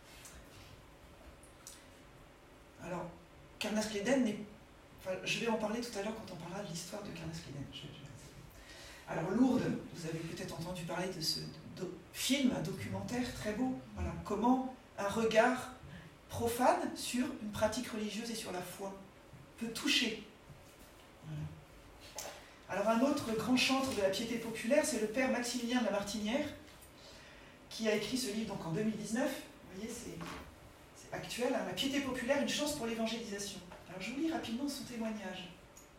Alors, Kernas-Cléden n'est... Enfin, je vais en parler tout à l'heure quand on parlera de l'histoire de Kernas-Cléden. Alors, Lourdes, vous avez peut-être entendu parler de ce film, un documentaire très beau. Voilà, comment un regard profane sur une pratique religieuse et sur la foi peut toucher. Voilà. Alors un autre grand chantre de la piété populaire, c'est le père Maximilien de la Martinière, qui a écrit ce livre donc en 2019. Vous voyez, c'est actuel, hein, La piété populaire, une chance pour l'évangélisation. Alors je vous lis rapidement son témoignage.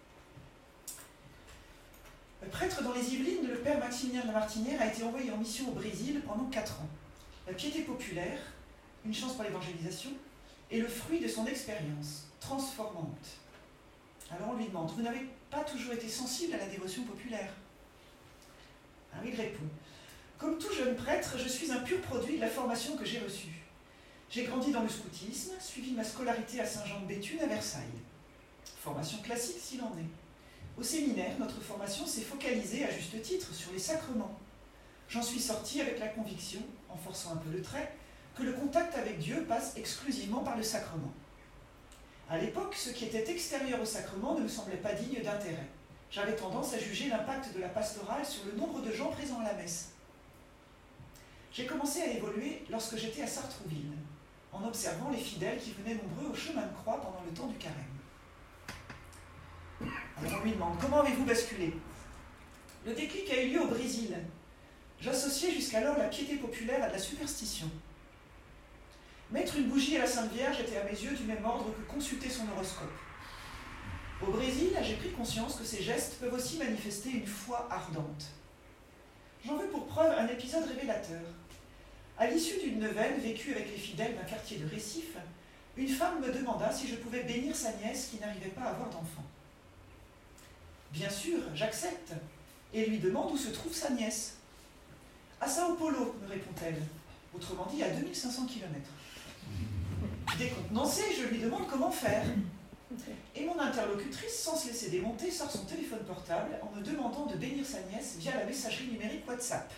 Le prêtre dans les Yvelines, le père Maximilien de la Martinière, a été envoyé en mission au Brésil pendant 4 ans. La piété populaire, une chance pour l'évangélisation, est le fruit de son expérience transformante. Alors on lui demande, vous n'avez pas toujours été sensible à la dévotion populaire? Alors il répond, comme tout jeune prêtre, je suis un pur produit de la formation que j'ai reçue. J'ai grandi dans le scoutisme, suivi ma scolarité à Saint-Jean-de-Béthune à Versailles. Formation classique s'il en est. Au séminaire, notre formation s'est focalisée à juste titre sur les sacrements. J'en suis sorti avec la conviction, en forçant un peu le trait, que le contact avec Dieu passe exclusivement par le sacrement. À l'époque, ce qui était extérieur au sacrement ne me semblait pas digne d'intérêt. J'avais tendance à juger l'impact de la pastorale sur le nombre de gens présents à la messe. J'ai commencé à évoluer lorsque j'étais à Sartrouville, en observant les fidèles qui venaient nombreux au chemin de croix pendant le temps du carême. Alors on lui demande, comment avez-vous basculé? Le déclic a eu lieu au Brésil. J'associais jusqu'alors la piété populaire à de la superstition. Mettre une bougie à la Sainte Vierge était à mes yeux du même ordre que consulter son horoscope. Au Brésil, j'ai pris conscience que ces gestes peuvent aussi manifester une foi ardente. J'en veux pour preuve un épisode révélateur. À l'issue d'une neuvaine vécue avec les fidèles d'un quartier de Récif, une femme me demanda si je pouvais bénir sa nièce qui n'arrivait pas à avoir d'enfant. Bien sûr, j'accepte, et lui demande où se trouve sa nièce. À Sao Paulo, me répond-elle, autrement dit à 2500 km. Décontenancée, je lui demande comment faire. Et mon interlocutrice, sans se laisser démonter, sort son téléphone portable en me demandant de bénir sa nièce via la messagerie numérique WhatsApp.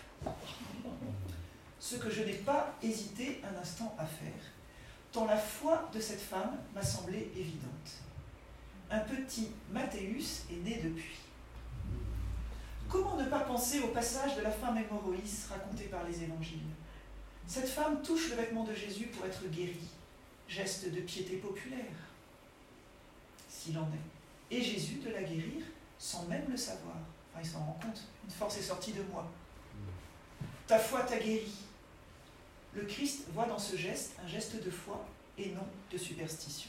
Ce que je n'ai pas hésité un instant à faire, tant la foi de cette femme m'a semblé évidente. Un petit Mathéus est né depuis. Comment ne pas penser au passage de la femme hémorroïs raconté par les évangiles? Cette femme touche le vêtement de Jésus pour être guérie, geste de piété populaire, s'il en est. Et Jésus de la guérir sans même le savoir. Enfin, il s'en rend compte, une force est sortie de moi. Ta foi t'a guéri. Le Christ voit dans ce geste un geste de foi et non de superstition.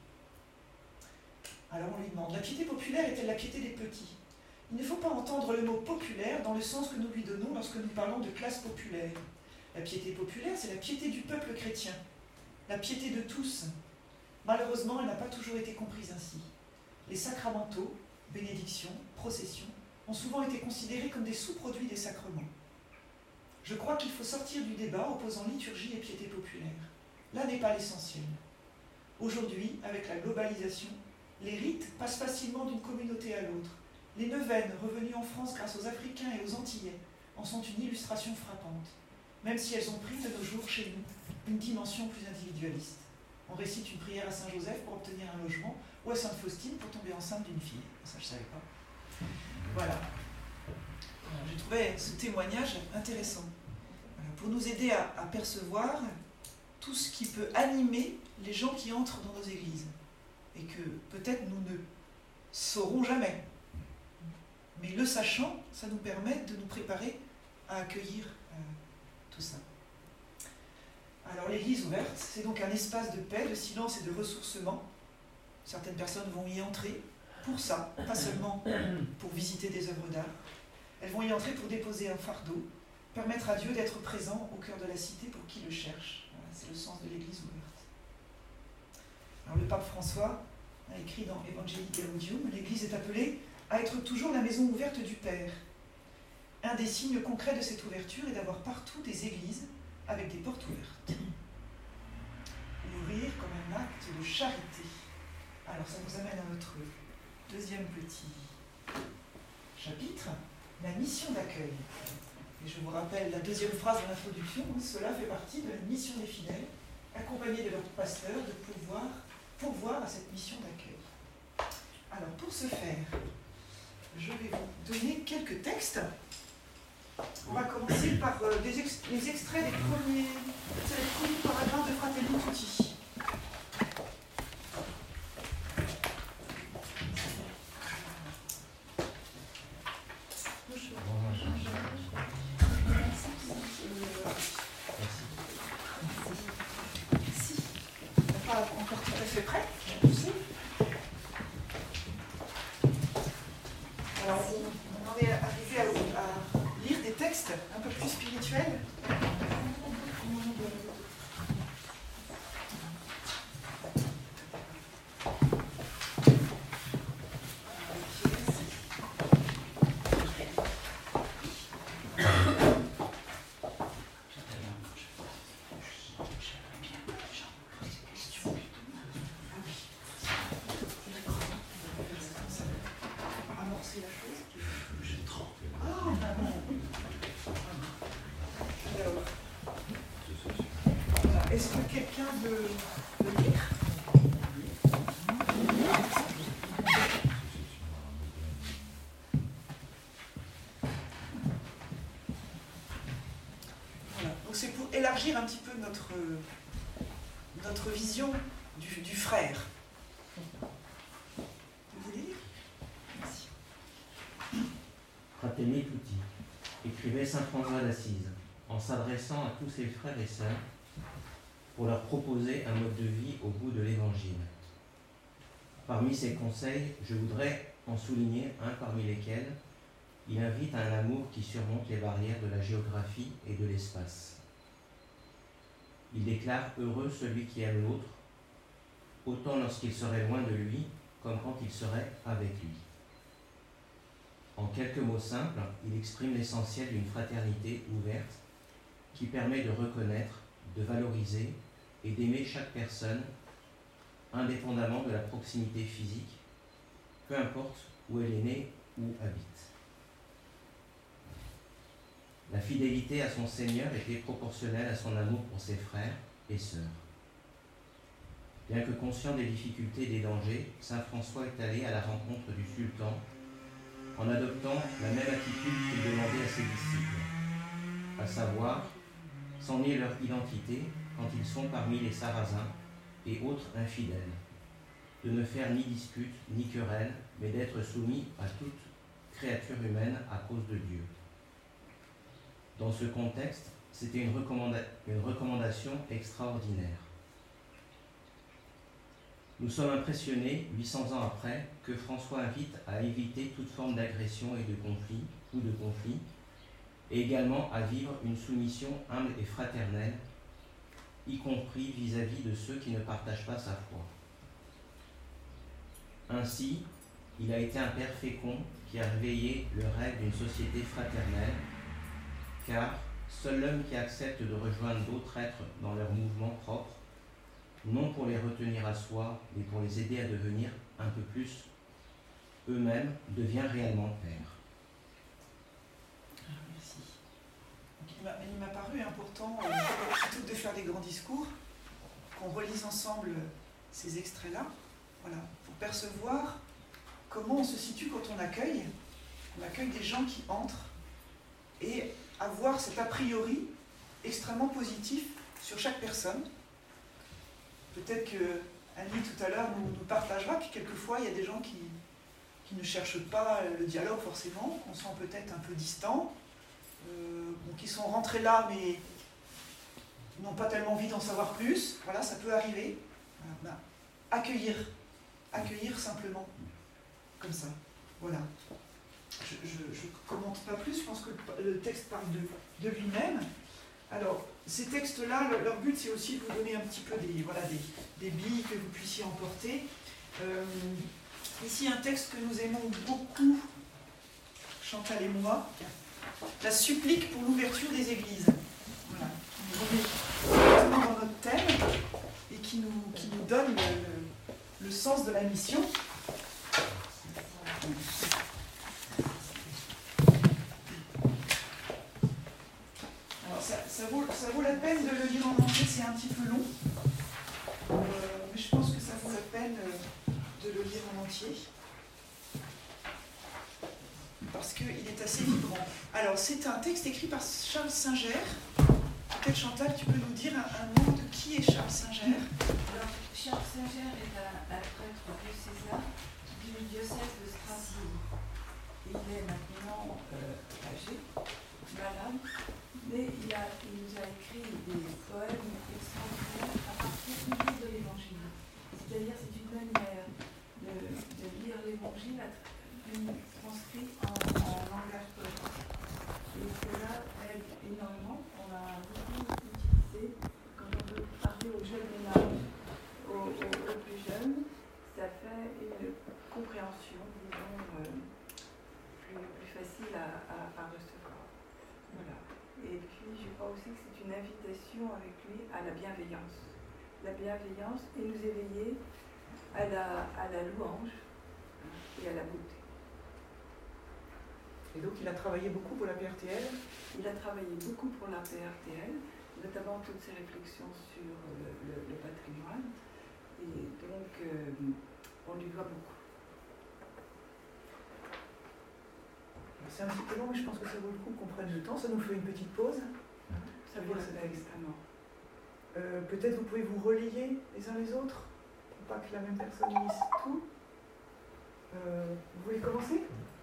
Alors on lui demande, la piété populaire est-elle la piété des petits? Il ne faut pas entendre le mot populaire dans le sens que nous lui donnons lorsque nous parlons de classe populaire. La piété populaire, c'est la piété du peuple chrétien, la piété de tous. Malheureusement, elle n'a pas toujours été comprise ainsi. Les sacramentaux, bénédictions, processions, ont souvent été considérés comme des sous-produits des sacrements. Je crois qu'il faut sortir du débat opposant liturgie et piété populaire. Là n'est pas l'essentiel. Aujourd'hui, avec la globalisation, les rites passent facilement d'une communauté à l'autre. Les neuvaines, revenues en France grâce aux Africains et aux Antillais, en sont une illustration frappante, même si elles ont pris de nos jours chez nous une dimension plus individualiste. On récite une prière à Saint-Joseph pour obtenir un logement, ou à Sainte-Faustine pour tomber enceinte d'une fille. Ça, je ne savais pas. Voilà. J'ai trouvé ce témoignage intéressant, pour nous aider à percevoir tout ce qui peut animer les gens qui entrent dans nos églises, et que peut-être nous ne saurons jamais. Mais le sachant, ça nous permet de nous préparer à accueillir tout ça. Alors l'église ouverte, c'est donc un espace de paix, de silence et de ressourcement. Certaines personnes vont y entrer pour ça, pas seulement pour visiter des œuvres d'art. Elles vont y entrer pour déposer un fardeau, permettre à Dieu d'être présent au cœur de la cité pour qui le cherche. Voilà, c'est le sens de l'église ouverte. Alors le pape François a écrit dans Evangelii Gaudium, l'église est appelée à être toujours la maison ouverte du Père. Un des signes concrets de cette ouverture est d'avoir partout des églises avec des portes ouvertes. Ouvrir comme un acte de charité. Alors ça nous amène à notre deuxième petit chapitre, la mission d'accueil. Et je vous rappelle la deuxième phrase de l'introduction, cela fait partie de la mission des fidèles, accompagnés de leur pasteur, de pourvoir à cette mission d'accueil. Alors pour ce faire, je vais vous donner quelques textes. On va commencer par les extraits des premiers paragraphes de Fratelli Tutti. Encore tout à fait prêt. Alors, on en est arrivé à lire des textes un peu plus spirituels. Est-ce que quelqu'un veut le lire? Voilà. Donc c'est pour élargir un petit peu notre vision du frère. Vous voulez lire? Merci. Fratelli Tutti, écrivait saint François d'Assise, en s'adressant à tous ses frères et sœurs, pour leur proposer un mode de vie au goût de l'Évangile. Parmi ces conseils, je voudrais en souligner un parmi lesquels il invite à un amour qui surmonte les barrières de la géographie et de l'espace. Il déclare heureux celui qui aime l'autre, autant lorsqu'il serait loin de lui, comme quand il serait avec lui. En quelques mots simples, il exprime l'essentiel d'une fraternité ouverte qui permet de reconnaître, de valoriser et d'aimer chaque personne, indépendamment de la proximité physique, peu importe où elle est née ou habite. La fidélité à son Seigneur était proportionnelle à son amour pour ses frères et sœurs. Bien que conscient des difficultés et des dangers, saint François est allé à la rencontre du sultan en adoptant la même attitude qu'il demandait à ses disciples, à savoir sans nier leur identité quand ils sont parmi les Sarrasins et autres infidèles, de ne faire ni dispute ni querelle, mais d'être soumis à toute créature humaine à cause de Dieu. Dans ce contexte, c'était une recommandation extraordinaire. Nous sommes impressionnés, 800 ans après, que François invite à éviter toute forme d'agression et de conflit, et également à vivre une soumission humble et fraternelle, y compris vis-à-vis de ceux qui ne partagent pas sa foi. Ainsi, il a été un père fécond qui a réveillé le rêve d'une société fraternelle, car seul l'homme qui accepte de rejoindre d'autres êtres dans leur mouvement propre, non pour les retenir à soi, mais pour les aider à devenir un peu plus eux-mêmes, devient réellement père. Merci. Donc, il m'a paru important, plutôt que de faire des grands discours, qu'on relise ensemble ces extraits-là, voilà, pour percevoir comment on se situe quand on accueille des gens qui entrent, et avoir cet a priori extrêmement positif sur chaque personne. Peut-être que Annie tout à l'heure nous partagera que quelquefois il y a des gens qui ne cherchent pas le dialogue forcément, qu'on sent peut-être un peu distants, qui sont rentrés là mais n'ont pas tellement envie d'en savoir plus. Voilà, ça peut arriver. Voilà, accueillir simplement, comme ça. Voilà. Je ne commente pas plus, je pense que le texte parle de lui-même. Alors, ces textes-là, leur but, c'est aussi de vous donner un petit peu des billes que vous puissiez emporter. Ici, un texte que nous aimons beaucoup, Chantal et moi, la supplique pour l'ouverture des églises. Voilà, qui nous remet exactement dans notre thème et qui nous donne le sens de la mission. Ça vaut la peine de le lire en entier, c'est un petit peu long, mais je pense que ça vaut la peine de le lire en entier, parce qu'il est assez vibrant. Alors, c'est un texte écrit par Charles Singer. Peut-être, Chantal, tu peux nous dire un mot de qui est Charles Singer? Alors, Charles Singer est un prêtre diocésain du diocèse de Strasbourg. Il est maintenant âgé, malade. Mais il nous a écrit des poèmes extraordinaires à partir du livre de l'Évangile. C'est-à-dire, c'est une manière de lire l'Évangile transcrit en langage poétique. Et cela aide énormément. On l'a beaucoup utilisé quand on veut parler aux jeunes ménages, aux plus jeunes. Ça fait une compréhension, disons, plus facile à recevoir. Voilà. Et puis, je crois aussi que c'est une invitation avec lui à la bienveillance. La bienveillance et nous éveiller à la louange et à la beauté. Et donc, il a travaillé beaucoup pour la PRTL. Il a travaillé beaucoup pour la PRTL, notamment toutes ses réflexions sur le patrimoine. Et donc, on lui doit beaucoup. C'est un petit peu long, mais je pense que ça vaut le coup qu'on prenne le temps. Ça nous fait une petite pause. Ça vaut la peine, extrêmement. Peut-être vous pouvez vous relayer les uns les autres, pour pas que la même personne lise tout. Vous voulez commencer?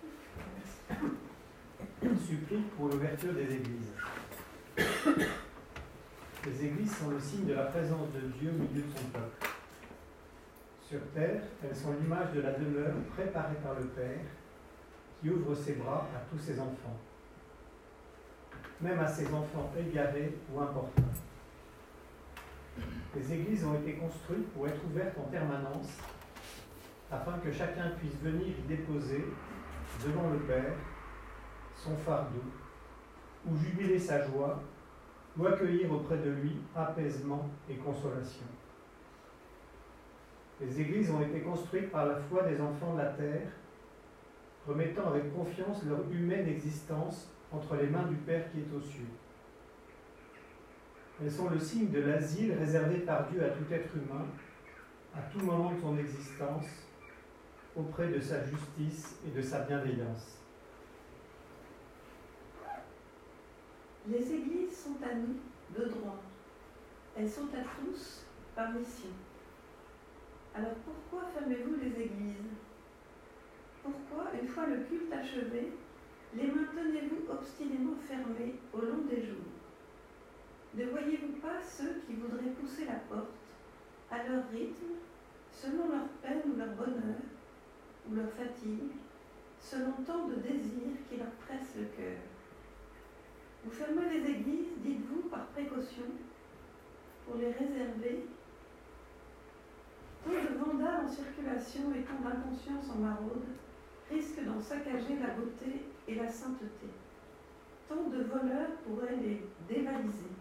Merci. Supplique pour l'ouverture des églises. Les églises sont le signe de la présence de Dieu au milieu de son peuple. Sur terre, elles sont l'image de la demeure préparée par le Père, qui ouvre ses bras à tous ses enfants, même à ses enfants égarés ou importuns. Les églises ont été construites pour être ouvertes en permanence, afin que chacun puisse venir y déposer, devant le Père, son fardeau, ou jubiler sa joie, ou accueillir auprès de lui apaisement et consolation. Les églises ont été construites par la foi des enfants de la terre, remettant avec confiance leur humaine existence entre les mains du Père qui est aux cieux. Elles sont le signe de l'asile réservé par Dieu à tout être humain, à tout moment de son existence, auprès de sa justice et de sa bienveillance. Les églises sont à nous de droit. Elles sont à tous par mission. Alors pourquoi fermez-vous les églises? Pourquoi, une fois le culte achevé, les maintenez-vous obstinément fermées au long des jours? Ne voyez-vous pas ceux qui voudraient pousser la porte à leur rythme, selon leur peine ou leur bonheur, ou leur fatigue, selon tant de désirs qui leur pressent le cœur? Vous fermez les églises, dites-vous, par précaution, pour les réserver. Tant de vandales en circulation et tant d'inconscience en maraude risquent d'en saccager la beauté et la sainteté. Tant de voleurs pourraient les dévaliser.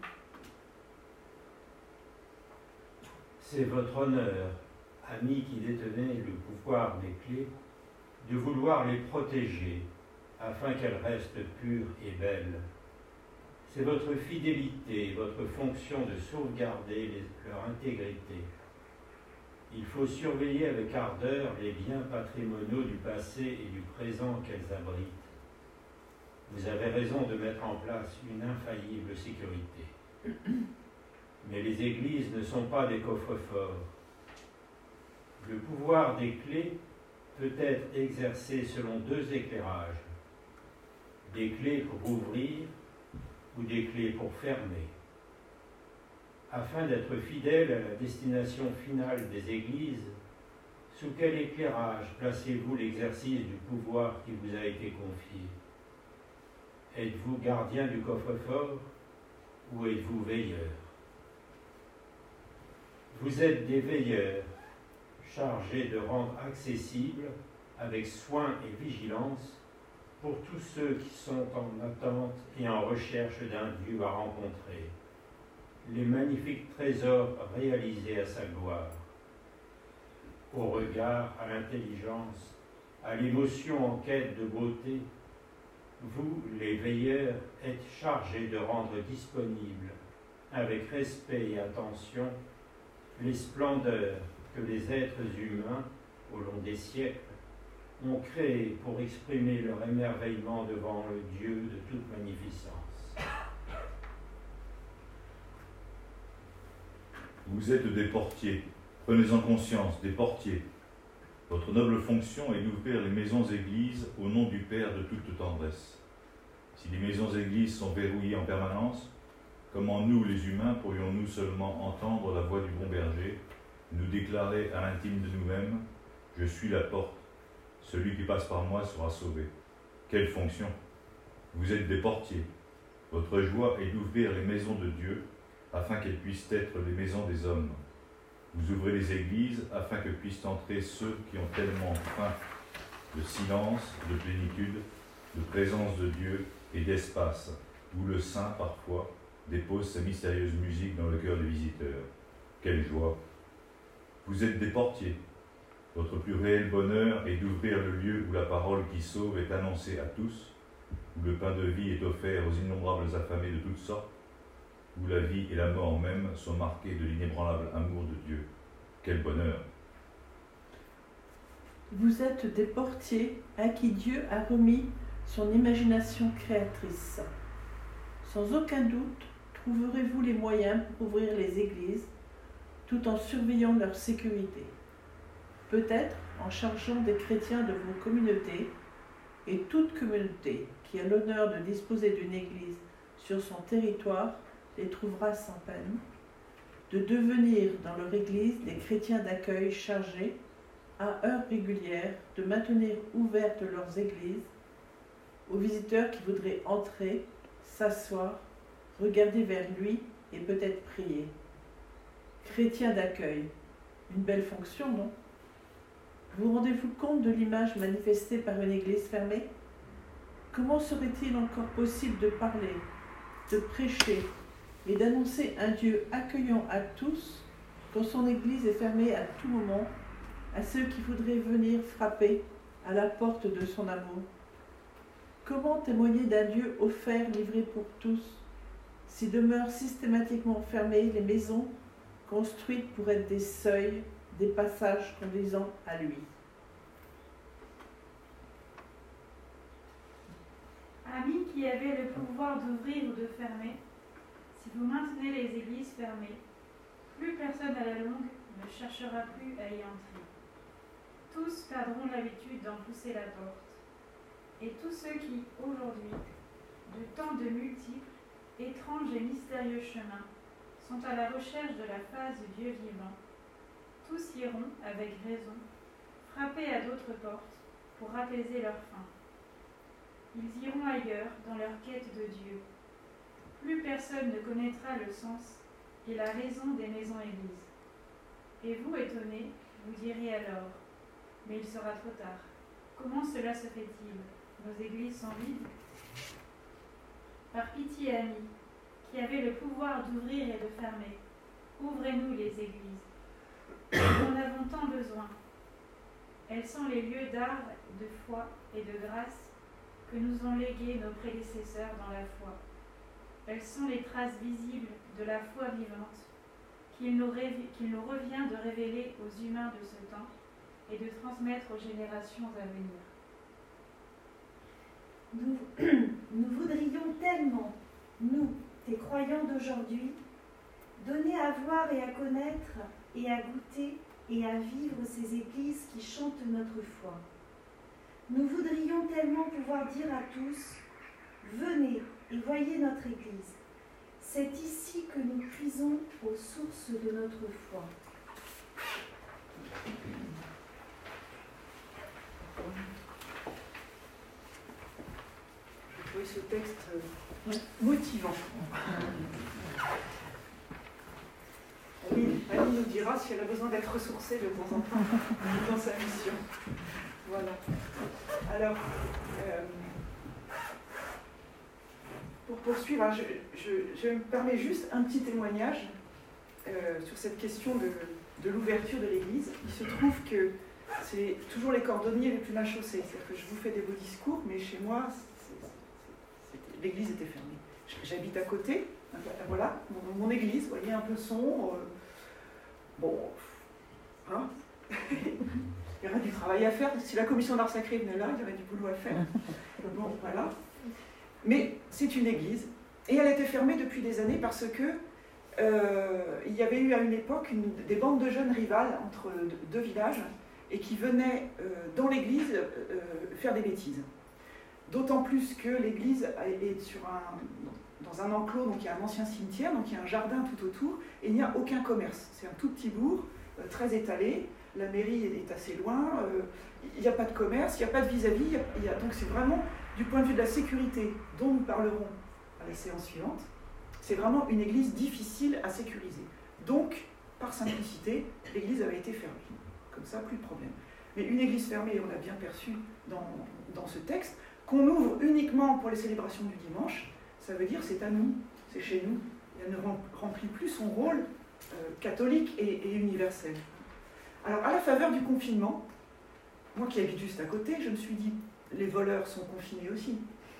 C'est votre honneur, amis qui détenez le pouvoir des clés, de vouloir les protéger afin qu'elles restent pures et belles. C'est votre fidélité, votre fonction de sauvegarder leur intégrité. Il faut surveiller avec ardeur les biens patrimoniaux du passé et du présent qu'elles abritent. Vous avez raison de mettre en place une infaillible sécurité. Mais les églises ne sont pas des coffres-forts. Le pouvoir des clés peut être exercé selon deux éclairages. Des clés pour ouvrir ou des clés pour fermer. Afin d'être fidèle à la destination finale des églises, sous quel éclairage placez-vous l'exercice du pouvoir qui vous a été confié? Êtes-vous gardien du coffre-fort ou êtes-vous veilleur? Vous êtes des veilleurs, chargés de rendre accessible, avec soin et vigilance, pour tous ceux qui sont en attente et en recherche d'un Dieu à rencontrer, les magnifiques trésors réalisés à sa gloire. Au regard, à l'intelligence, à l'émotion en quête de beauté, vous, les veilleurs, êtes chargés de rendre disponibles, avec respect et attention, les splendeurs que les êtres humains, au long des siècles, ont créées pour exprimer leur émerveillement devant le Dieu de toute magnificence. Vous êtes des portiers, prenez-en conscience, des portiers. Votre noble fonction est d'ouvrir les maisons-églises au nom du Père de toute tendresse. Si les maisons-églises sont verrouillées en permanence, comment nous, les humains, pourrions-nous seulement entendre la voix du bon berger, nous déclarer à l'intime de nous-mêmes « Je suis la porte, celui qui passe par moi sera sauvé ». Quelle fonction! Vous êtes des portiers. Votre joie est d'ouvrir les maisons de Dieu, afin qu'elles puissent être les maisons des hommes. Vous ouvrez les églises afin que puissent entrer ceux qui ont tellement faim de silence, de plénitude, de présence de Dieu et d'espace, où le Saint, parfois, dépose sa mystérieuse musique dans le cœur des visiteurs. Quelle joie! Vous êtes des portiers. Votre plus réel bonheur est d'ouvrir le lieu où la parole qui sauve est annoncée à tous, où le pain de vie est offert aux innombrables affamés de toutes sortes, où la vie et la mort même sont marquées de l'inébranlable amour de Dieu. Quel bonheur! Vous êtes des portiers à qui Dieu a remis son imagination créatrice. Sans aucun doute, trouverez-vous les moyens pour ouvrir les églises, tout en surveillant leur sécurité. Peut-être en chargeant des chrétiens de vos communautés, et toute communauté qui a l'honneur de disposer d'une église sur son territoire les trouvera sans peine, de devenir dans leur église des chrétiens d'accueil chargés, à heure régulière, de maintenir ouvertes leurs églises aux visiteurs qui voudraient entrer, s'asseoir, regarder vers lui et peut-être prier. Chrétien d'accueil, une belle fonction, non? Vous rendez-vous compte de l'image manifestée par une église fermée? Comment serait-il encore possible de parler, de prêcher et d'annoncer un Dieu accueillant à tous quand son église est fermée à tout moment à ceux qui voudraient venir frapper à la porte de son amour? Comment témoigner d'un Dieu offert, livré pour tous, si demeurent systématiquement fermées les maisons construites pour être des seuils, des passages conduisant à lui? Amis qui avaient le pouvoir d'ouvrir ou de fermer, si vous maintenez les églises fermées, plus personne à la longue ne cherchera plus à y entrer. Tous perdront l'habitude d'en pousser la porte. Et tous ceux qui, aujourd'hui, de tant de multiples, étranges et mystérieux chemins, sont à la recherche de la face du Dieu vivant, tous iront, avec raison, frapper à d'autres portes pour apaiser leur faim. Ils iront ailleurs dans leur quête de Dieu. Plus personne ne connaîtra le sens et la raison des maisons-églises. Et vous, étonnés, vous direz alors, mais il sera trop tard. Comment cela se fait-il? Nos églises sont vides? Par pitié, amis, qui avez le pouvoir d'ouvrir et de fermer, ouvrez-nous les églises. Nous en avons tant besoin. Elles sont les lieux d'art, de foi et de grâce que nous ont légués nos prédécesseurs dans la foi. Elles sont les traces visibles de la foi vivante qu'il nous revient de révéler aux humains de ce temps et de transmettre aux générations à venir. Nous voudrions tellement, nous, tes croyants d'aujourd'hui, donner à voir et à connaître et à goûter et à vivre ces églises qui chantent notre foi. Nous voudrions tellement pouvoir dire à tous, venez et voyez notre église. C'est ici que nous puisons aux sources de notre foi. J'ai trouvé ce texte motivant. Annie nous dira si elle a besoin d'être ressourcée de temps en temps dans sa mission. Voilà. Alors, pour poursuivre, je me permets juste un petit témoignage sur cette question de l'ouverture de l'Église. Il se trouve que c'est toujours les cordonniers les plus mal chaussés. C'est-à-dire que je vous fais des beaux discours, mais chez moi, l'Église était fermée. J'habite à côté, voilà, mon église, vous voyez, un peu sombre. Bon, hein. Il y aurait du travail à faire. Si la commission d'art sacré venait là, il y aurait du boulot à faire. Bon, voilà. Mais c'est une église, et elle a été fermée depuis des années parce que il y avait eu à une époque des bandes de jeunes rivales entre deux villages et qui venaient dans l'église faire des bêtises. D'autant plus que l'église est dans un enclos, donc il y a un ancien cimetière, donc il y a un jardin tout autour, et il n'y a aucun commerce. C'est un tout petit bourg, très étalé, la mairie est assez loin, il n'y a pas de commerce, il n'y a pas de vis-à-vis, donc c'est vraiment, du point de vue de la sécurité, dont nous parlerons à la séance suivante, c'est vraiment une église difficile à sécuriser. Donc, par simplicité, l'église avait été fermée. Comme ça, plus de problème. Mais une église fermée, on l'a bien perçu dans ce texte, qu'on ouvre uniquement pour les célébrations du dimanche, ça veut dire c'est à nous, c'est chez nous. Elle ne remplit plus son rôle catholique et universel. Alors, à la faveur du confinement, moi qui habite juste à côté, je me suis dit, les voleurs sont confinés aussi.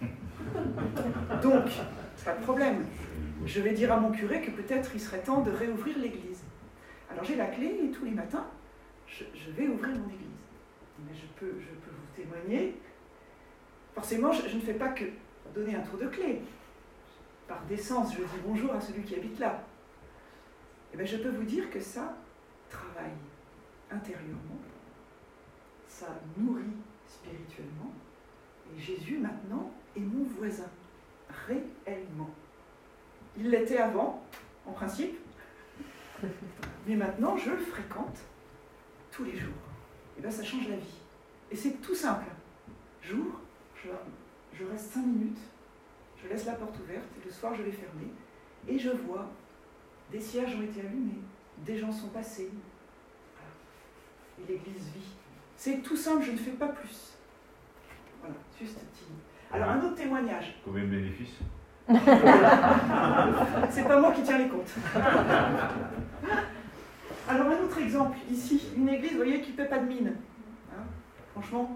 Donc, pas de problème. Je vais dire à mon curé que peut-être il serait temps de réouvrir l'église. Alors j'ai la clé et tous les matins, je vais ouvrir mon église. Mais je peux vous témoigner. Forcément, je ne fais pas que donner un tour de clé. Par décence, je dis bonjour à celui qui habite là. Et bien, je peux vous dire que ça travaille intérieurement, ça nourrit spirituellement. Et Jésus, maintenant, est mon voisin, réellement. Il l'était avant, en principe, mais maintenant, je le fréquente tous les jours. Et bien, ça change la vie. Et c'est tout simple. je reste 5 minutes, je laisse la porte ouverte, et le soir je vais fermer, et je vois des cierges ont été allumés, des gens sont passés, voilà. Et l'église vit. C'est tout simple, je ne fais pas plus. Voilà, juste petit. Alors un autre témoignage. Combien de bénéfices? C'est pas moi qui tiens les comptes. Alors un autre exemple, ici, une église, vous voyez, qui ne paie pas de mine. Hein, franchement,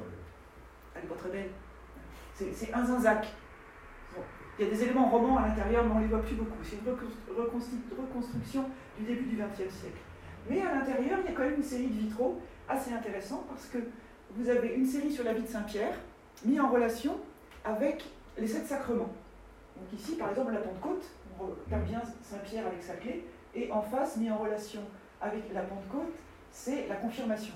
elle n'est pas très belle. C'est un zinzac. Bon, il y a des éléments romans à l'intérieur, mais on ne les voit plus beaucoup. C'est une reconstruction du début du XXe siècle. Mais à l'intérieur, il y a quand même une série de vitraux assez intéressants parce que vous avez une série sur la vie de Saint-Pierre, mis en relation avec les 7 sacrements. Donc ici, par exemple, la Pentecôte, on repère bien Saint-Pierre avec sa clé, et en face, mis en relation avec la Pentecôte, c'est la confirmation.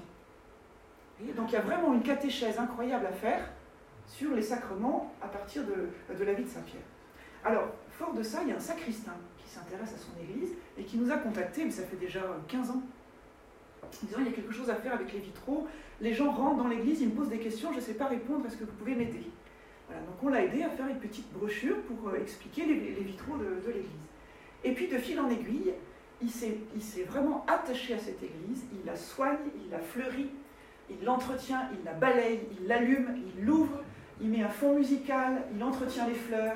Et donc il y a vraiment une catéchèse incroyable à faire sur les sacrements à partir de la vie de Saint-Pierre. Alors, fort de ça, il y a un sacristain qui s'intéresse à son église et qui nous a contactés, mais ça fait déjà 15 ans, en disant il y a quelque chose à faire avec les vitraux, les gens rentrent dans l'église, ils me posent des questions, je ne sais pas répondre, est-ce que vous pouvez m'aider? Voilà, donc on l'a aidé à faire une petite brochure pour expliquer les vitraux de l'église. Et puis de fil en aiguille, il s'est vraiment attaché à cette église, il la soigne, il la fleurit, il l'entretient, il la balaye, il l'allume, il l'ouvre, il met un fond musical, il entretient les fleurs.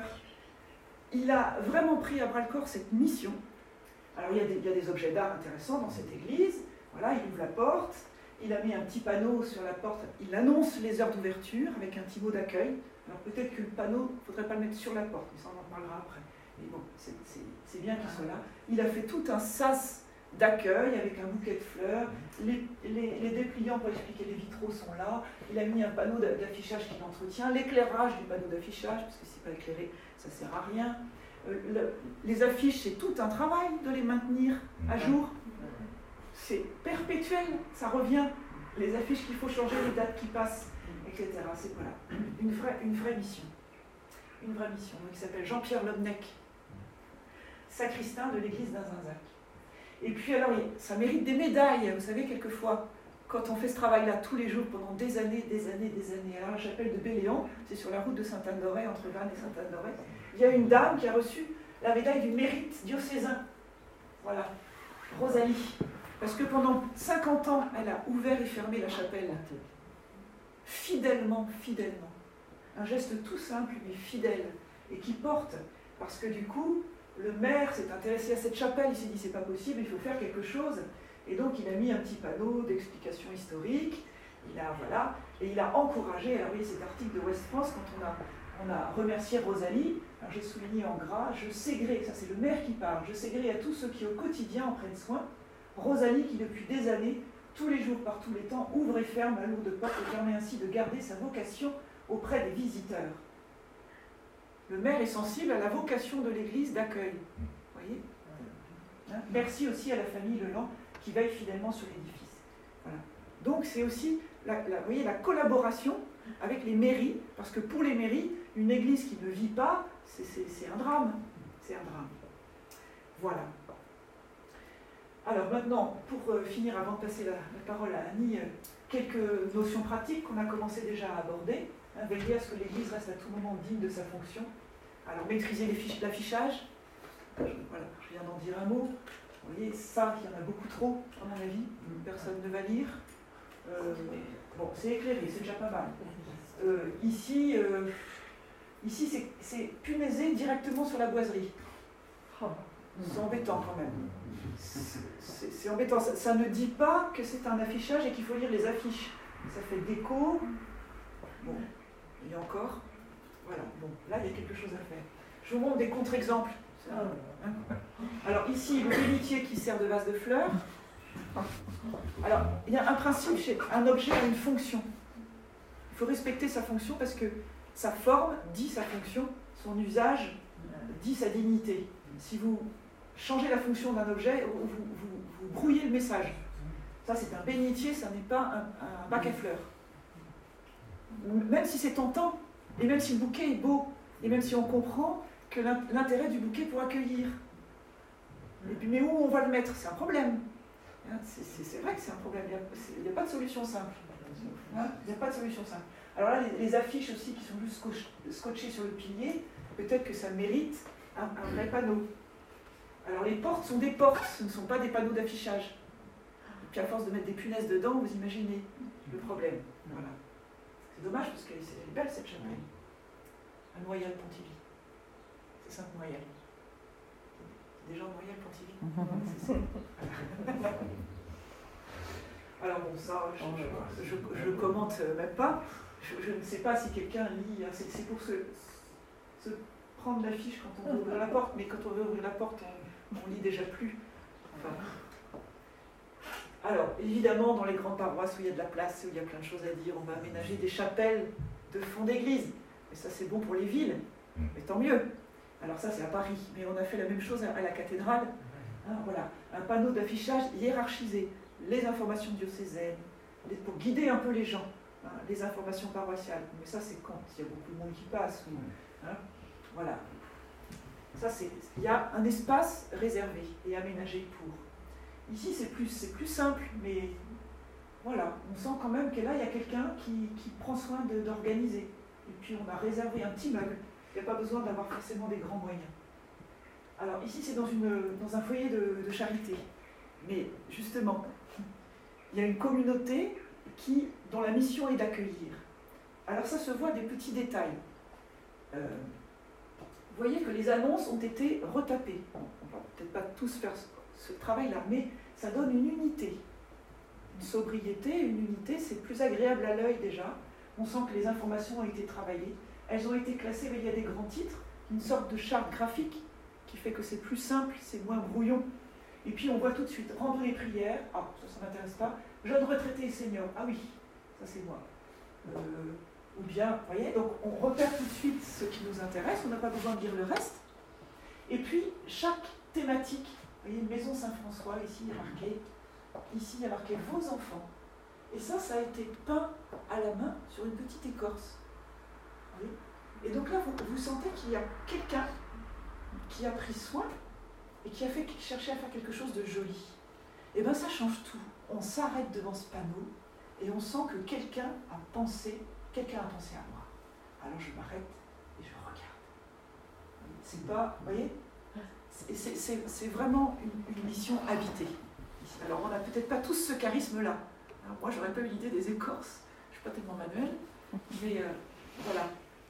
Il a vraiment pris à bras-le-corps cette mission. Alors il y a des objets d'art intéressants dans cette église. Voilà, il ouvre la porte, il a mis un petit panneau sur la porte, il annonce les heures d'ouverture avec un petit mot d'accueil. Alors peut-être que le panneau, il ne faudrait pas le mettre sur la porte, mais ça on en parlera après. Mais bon, c'est bien qu'il soit là. Il a fait tout un sas d'accueil avec un bouquet de fleurs. Les dépliants pour expliquer les vitraux sont là. Il a mis un panneau d'affichage qui l'entretient. L'éclairage du panneau d'affichage, parce que si pas éclairé, ça ne sert à rien. Les affiches, c'est tout un travail de les maintenir à jour. C'est perpétuel, ça revient. Les affiches qu'il faut changer, les dates qui passent, etc. C'est voilà, une vraie mission. Une vraie mission. Donc, il s'appelle Jean-Pierre Lodnec, sacristain de l'église d'Azinzac. Et puis alors, ça mérite des médailles, vous savez, quelquefois, quand on fait ce travail-là tous les jours pendant des années. Alors la chapelle de Béléon, c'est sur la route de Sainte-Anne-d'Auray, entre Vannes et Sainte-Anne-d'Auray, il y a une dame qui a reçu la médaille du mérite diocésain. Voilà, Rosalie. Parce que pendant 50 ans, elle a ouvert et fermé la chapelle. Fidèlement. Un geste tout simple, mais fidèle, et qui porte, parce que du coup, le maire s'est intéressé à cette chapelle, il s'est dit c'est pas possible, il faut faire quelque chose, et donc il a mis un petit panneau d'explication historique, et il a encouragé, alors vous voyez cet article de Ouest France, quand on a remercié Rosalie, alors j'ai souligné en gras, je sais gré, ça c'est le maire qui parle, je sais gré à tous ceux qui au quotidien en prennent soin, Rosalie qui depuis des années, tous les jours, par tous les temps, ouvre et ferme la lourde porte et permet ainsi de garder sa vocation auprès des visiteurs. Le maire est sensible à la vocation de l'église d'accueil. Vous voyez, hein? Merci aussi à la famille Leland qui veille fidèlement sur l'édifice. Voilà. Donc c'est aussi vous voyez, la collaboration avec les mairies, parce que pour les mairies, une église qui ne vit pas, c'est un drame. C'est un drame. Voilà. Alors maintenant, pour finir, avant de passer la parole à Annie, quelques notions pratiques qu'on a commencé déjà à aborder. Veiller à ce que l'Église reste à tout moment digne de sa fonction. Alors maîtriser l'affichage. Voilà, je viens d'en dire un mot. Vous voyez, ça, il y en a beaucoup trop, à mon avis. Personne ne va lire. Bon, c'est éclairé, c'est déjà pas mal. Ici, c'est punaisé directement sur la boiserie. C'est embêtant quand même. C'est embêtant. Ça ne dit pas que c'est un affichage et qu'il faut lire les affiches. Ça fait déco. Bon, il y a encore. Voilà, bon, là il y a quelque chose à faire. Je vous montre des contre-exemples. Hein. Alors ici, le bénitier qui sert de vase de fleurs. Alors, il y a un principe chez un objet a une fonction. Il faut respecter sa fonction parce que sa forme dit sa fonction, son usage dit sa dignité. Si vous changez la fonction d'un objet, vous brouillez le message. Ça, c'est un bénitier, ça n'est pas un bac à fleurs. Même si c'est tentant, et même si le bouquet est beau, et même si on comprend que l'intérêt du bouquet pour accueillir. Et puis, mais où on va le mettre? C'est un problème. C'est vrai que c'est un problème, il n'y a pas de solution simple. Hein, il n'y a pas de solution simple. Alors là, les affiches aussi qui sont juste scotchées sur le pilier, peut-être que ça mérite un vrai panneau. Alors les portes sont des portes, ce ne sont pas des panneaux d'affichage. Et puis à force de mettre des punaises dedans, vous imaginez le problème. Voilà. C'est dommage parce qu'elle est belle cette chapelle. À Noyal-Pontivy. C'est Sainte-Noyal. Des gens de Noyal-Pontivy. C'est ça. Alors bon, ça, je commente même pas. Je ne sais pas si quelqu'un lit. C'est pour se prendre l'affiche quand on veut ouvrir la porte, mais quand on veut ouvrir la porte, on lit déjà plus. Enfin. Alors, évidemment, dans les grandes paroisses où il y a de la place, où il y a plein de choses à dire, on va aménager des chapelles de fond d'église. Et ça, c'est bon pour les villes, mais tant mieux. Alors ça, c'est à Paris, mais on a fait la même chose à la cathédrale. Hein, voilà, un panneau d'affichage hiérarchisé, les informations diocésaines, pour guider un peu les gens, hein, les informations paroissiales. Mais ça, c'est quand il y a beaucoup de monde qui passe. Hein, voilà. Ça, il y a un espace réservé et aménagé pour. Ici, c'est plus simple, mais voilà, on sent quand même que là, il y a quelqu'un qui prend soin d'organiser. Et puis, on a réservé un petit meuble. Il n'y a pas besoin d'avoir forcément des grands moyens. Alors, ici, c'est dans un foyer de charité. Mais justement, il y a une communauté dont la mission est d'accueillir. Alors, ça se voit des petits détails. Vous voyez que les annonces ont été retapées. On ne va peut-être pas tous faire ce travail-là, mais ça donne une unité. Une sobriété, une unité, c'est plus agréable à l'œil déjà. On sent que les informations ont été travaillées. Elles ont été classées, mais il y a des grands titres, une sorte de charte graphique qui fait que c'est plus simple, c'est moins brouillon. Et puis on voit tout de suite, randonnée prière, ah, ça ne m'intéresse pas, jeunes retraités et seniors, ah oui, ça c'est moi. Ou bien, vous voyez, donc on repère tout de suite ce qui nous intéresse, on n'a pas besoin de lire le reste. Et puis, chaque thématique, vous voyez, une maison Saint-François, ici il y a marqué vos enfants. Et ça a été peint à la main sur une petite écorce. Vous voyez ? Et donc là, vous sentez qu'il y a quelqu'un qui a pris soin et qui cherchait à faire quelque chose de joli. Et bien ça change tout. On s'arrête devant ce panneau et on sent que quelqu'un a pensé à moi. Alors je m'arrête et je regarde. C'est pas, vous voyez, c'est vraiment une mission habitée. Alors on n'a peut-être pas tous ce charisme-là. Alors, moi j'aurais pas eu l'idée des écorces, je ne suis pas tellement manuelle, mais voilà.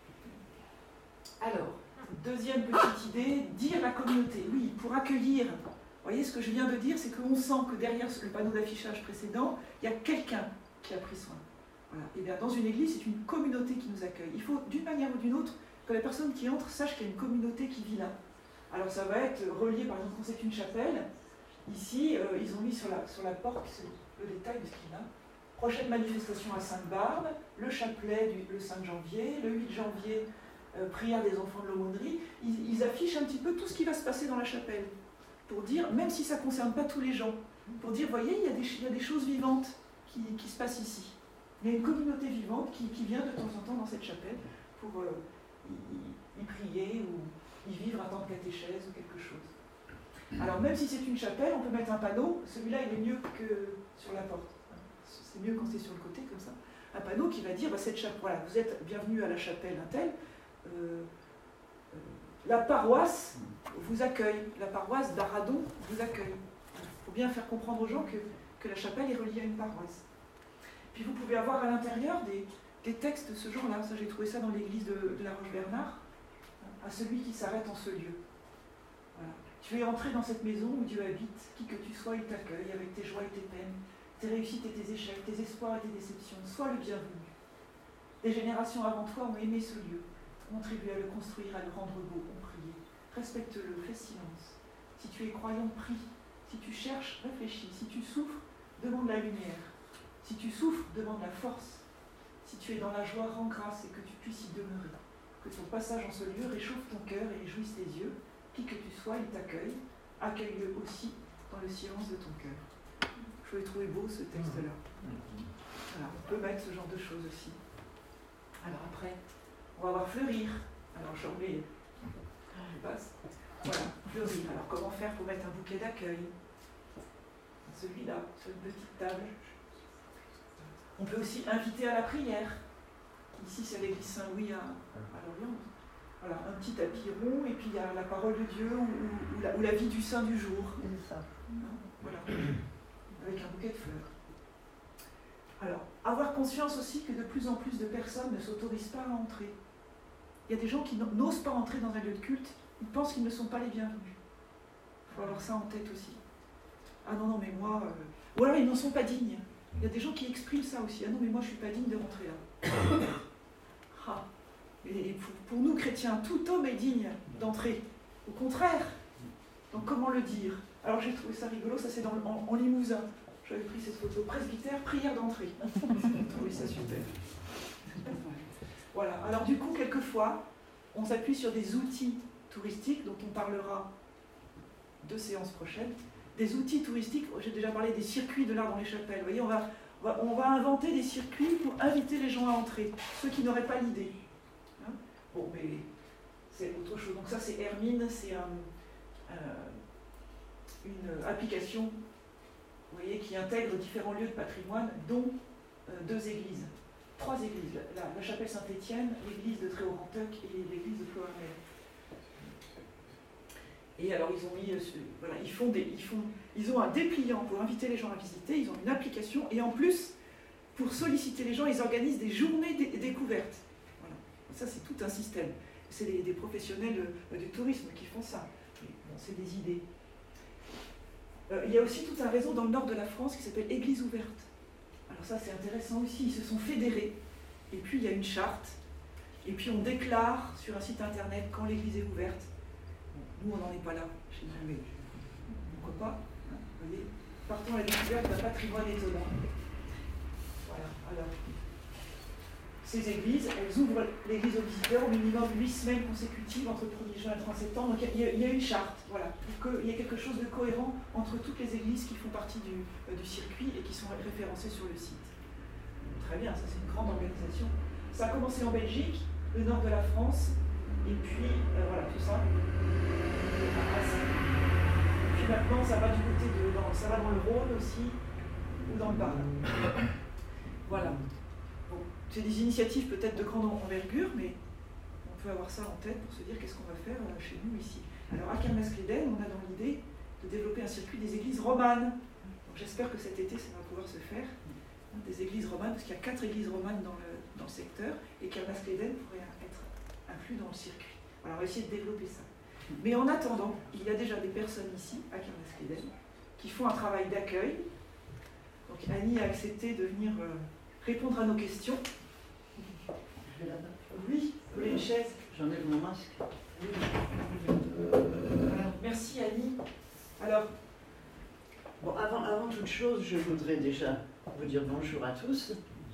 Alors, deuxième petite idée, dire la communauté. Oui, pour accueillir. Vous voyez, ce que je viens de dire, c'est qu'on sent que derrière le panneau d'affichage précédent, il y a quelqu'un qui a pris soin. Voilà. Et bien, dans une église, c'est une communauté qui nous accueille. Il faut, d'une manière ou d'une autre, que la personne qui entre sache qu'il y a une communauté qui vit là. Alors, ça va être relié, par exemple, quand c'est une chapelle. Ici, ils ont mis sur la porte, c'est le détail de ce qu'il y a. Prochaine manifestation à Sainte-Barbe, le chapelet le 5 janvier, le 8 janvier, prière des enfants de l'aumônerie. Ils affichent un petit peu tout ce qui va se passer dans la chapelle. Pour dire, même si ça ne concerne pas tous les gens, pour dire, voyez, il y a des choses vivantes qui se passent ici. Il y a une communauté vivante qui vient de temps en temps dans cette chapelle pour y prier ou y vivre un temps de catéchèse ou quelque chose. Alors même si c'est une chapelle, on peut mettre un panneau, celui-là il est mieux que sur la porte. C'est mieux quand c'est sur le côté comme ça. Un panneau qui va dire, cette chapelle, voilà, vous êtes bienvenue à la chapelle Intel, la paroisse vous accueille, la paroisse d'Aradon vous accueille. Il faut bien faire comprendre aux gens que la chapelle est reliée à une paroisse. Puis vous pouvez avoir à l'intérieur des textes de ce genre-là. Ça, j'ai trouvé ça dans l'église de la Roche-Bernard, à celui qui s'arrête en ce lieu. Voilà. Tu es entré dans cette maison où Dieu habite, qui que tu sois, il t'accueille avec tes joies et tes peines, tes réussites et tes échecs, tes espoirs et tes déceptions. Sois le bienvenu. Des générations avant toi ont aimé ce lieu, contribué à le construire, à le rendre beau, ont prié. Respecte-le, fais silence. Si tu es croyant, prie. Si tu cherches, réfléchis. Si tu souffres, demande la lumière. Si tu souffres, demande la force. Si tu es dans la joie, rends grâce et que tu puisses y demeurer. Que ton passage en ce lieu réchauffe ton cœur et réjouisse tes yeux. Qui que tu sois, il t'accueille. Accueille-le aussi dans le silence de ton cœur. Je l'ai trouvé beau ce texte-là. Voilà, on peut mettre ce genre de choses aussi. Alors après, on va voir fleurir. Alors j'en mets, je passe. Voilà, fleurir. Alors comment faire pour mettre un bouquet d'accueil? Celui-là, sur une petite table. On peut aussi inviter à la prière. Ici, c'est l'église Saint-Louis à Lorient. Voilà, un petit tapis rond, et puis il y a la parole de Dieu ou la vie du saint du jour. C'est ça. Voilà, avec un bouquet de fleurs. Alors, avoir conscience aussi que de plus en plus de personnes ne s'autorisent pas à entrer. Il y a des gens qui n'osent pas entrer dans un lieu de culte, ils pensent qu'ils ne sont pas les bienvenus. Il faut avoir ça en tête aussi. Ah non, non, mais moi... Ou alors ils n'en sont pas dignes. Il y a des gens qui expriment ça aussi. Ah non, mais moi je ne suis pas digne de rentrer là. Ah. Et pour nous chrétiens, tout homme est digne d'entrer. Au contraire. Donc comment le dire? Alors j'ai trouvé ça rigolo, ça c'est en Limousin. J'avais pris cette photo. Presbytère, prière d'entrée. J'ai trouvé ça super. Voilà. Alors du coup, quelquefois, on s'appuie sur des outils touristiques dont on parlera 2 séances prochaines. Des outils touristiques, j'ai déjà parlé des circuits de l'art dans les chapelles. Vous voyez, on va inventer des circuits pour inviter les gens à entrer, ceux qui n'auraient pas l'idée. Hein? Bon, mais c'est autre chose. Donc ça, c'est Hermine, c'est une application, vous voyez, qui intègre différents lieux de patrimoine, dont 2 églises. 3 églises, la chapelle Saint-Étienne, l'église de Tréorantec et l'église de Ploërmel. Et alors ils ont mis, voilà, ils ont un dépliant pour inviter les gens à visiter, ils ont une application, et en plus, pour solliciter les gens, ils organisent des journées découvertes. Voilà. Ça, c'est tout un système. C'est des professionnels du tourisme qui font ça. Bon, c'est des idées. Il y a aussi tout un réseau dans le nord de la France qui s'appelle Église ouverte. Alors ça, c'est intéressant aussi. Ils se sont fédérés. Et puis, il y a une charte. Et puis, on déclare sur un site internet quand l'église est ouverte. Bon, nous, on n'en est pas là chez nous, mais pourquoi pas, hein, vous voyez, partons à la découverte d'un patrimoine étonnant. Voilà. Alors, ces églises, elles ouvrent l'église aux visiteurs au minimum 8 semaines consécutives entre le 1er juin et le 30 septembre. Donc, il y a une charte, voilà, pour qu'il y ait quelque chose de cohérent entre toutes les églises qui font partie du circuit et qui sont référencées sur le site. Très bien, ça c'est une grande organisation. Ça a commencé en Belgique, le nord de la France, et puis voilà, tout ça. Et puis maintenant, ça va du côté ça va dans le Rhône aussi, ou dans le Var. Voilà. Bon, c'est des initiatives peut-être de grande envergure, mais on peut avoir ça en tête pour se dire qu'est-ce qu'on va faire chez nous ici. Alors à Kermeskleden, on a dans l'idée de développer un circuit des églises romanes. J'espère que cet été, ça va pouvoir se faire. Des églises romanes, parce qu'il y a 4 églises romanes dans le secteur, et Kermeskleden pourrait être inclus dans le circuit. Alors on va essayer de développer ça. Mais en attendant, il y a déjà des personnes ici, à Kermeskleden, qui font un travail d'accueil. Donc Annie a accepté de venir répondre à nos questions. Oui, vous voulez une chaise? J'enlève mon masque. Oui. Merci Annie. Alors, bon, avant toute chose, je voudrais déjà vous dire bonjour à tous.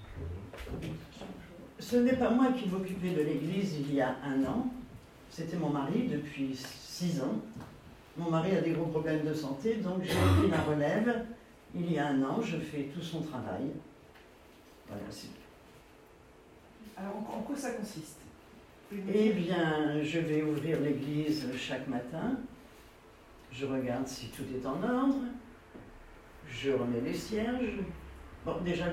Ce n'est pas moi qui m'occupais de l'église il y a 1 an, c'était mon mari depuis 6 ans. Mon mari a des gros problèmes de santé, donc j'ai pris la relève. Il y a 1 an, je fais tout son travail. Voilà. Alors, en quoi ça consiste? Eh bien, je vais ouvrir l'église chaque matin. Je regarde si tout est en ordre. Je remets les cierges. Bon, déjà,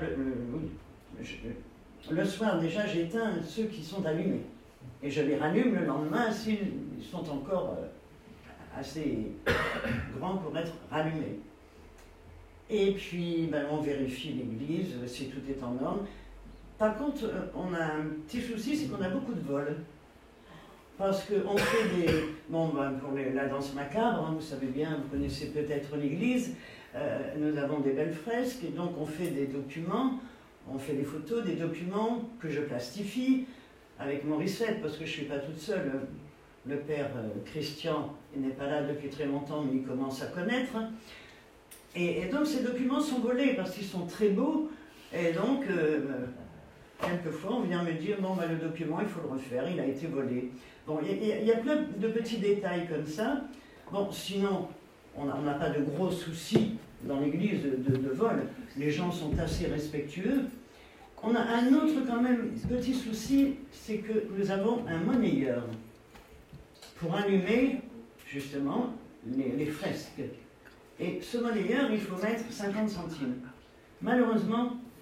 le soir, déjà, j'éteins ceux qui sont allumés. Et je les rallume le lendemain s'ils sont encore assez grands pour être rallumés. Et puis, ben, on vérifie l'église, si tout est en ordre. Par contre, on a un petit souci, c'est qu'on a beaucoup de vols. Parce qu'on fait des... Bon, ben, pour la danse macabre, hein, vous savez bien, vous connaissez peut-être l'église, nous avons des belles fresques, et donc on fait des documents, on fait des photos, des documents que je plastifie avec Morissette, parce que je ne suis pas toute seule. Le père Christian, il n'est pas là depuis très longtemps, mais il commence à connaître. Et donc ces documents sont volés, parce qu'ils sont très beaux, et donc... quelquefois, on vient me dire, bon, ben, le document, il faut le refaire, il a été volé. Bon, il y a plein de petits détails comme ça. Bon, sinon, on n'a pas de gros soucis dans l'église de vol. Les gens sont assez respectueux. On a un autre, quand même, petit souci, c'est que nous avons un monnayeur pour allumer, justement, les fresques. Et ce monnayeur, il faut mettre 50 centimes. Malheureusement,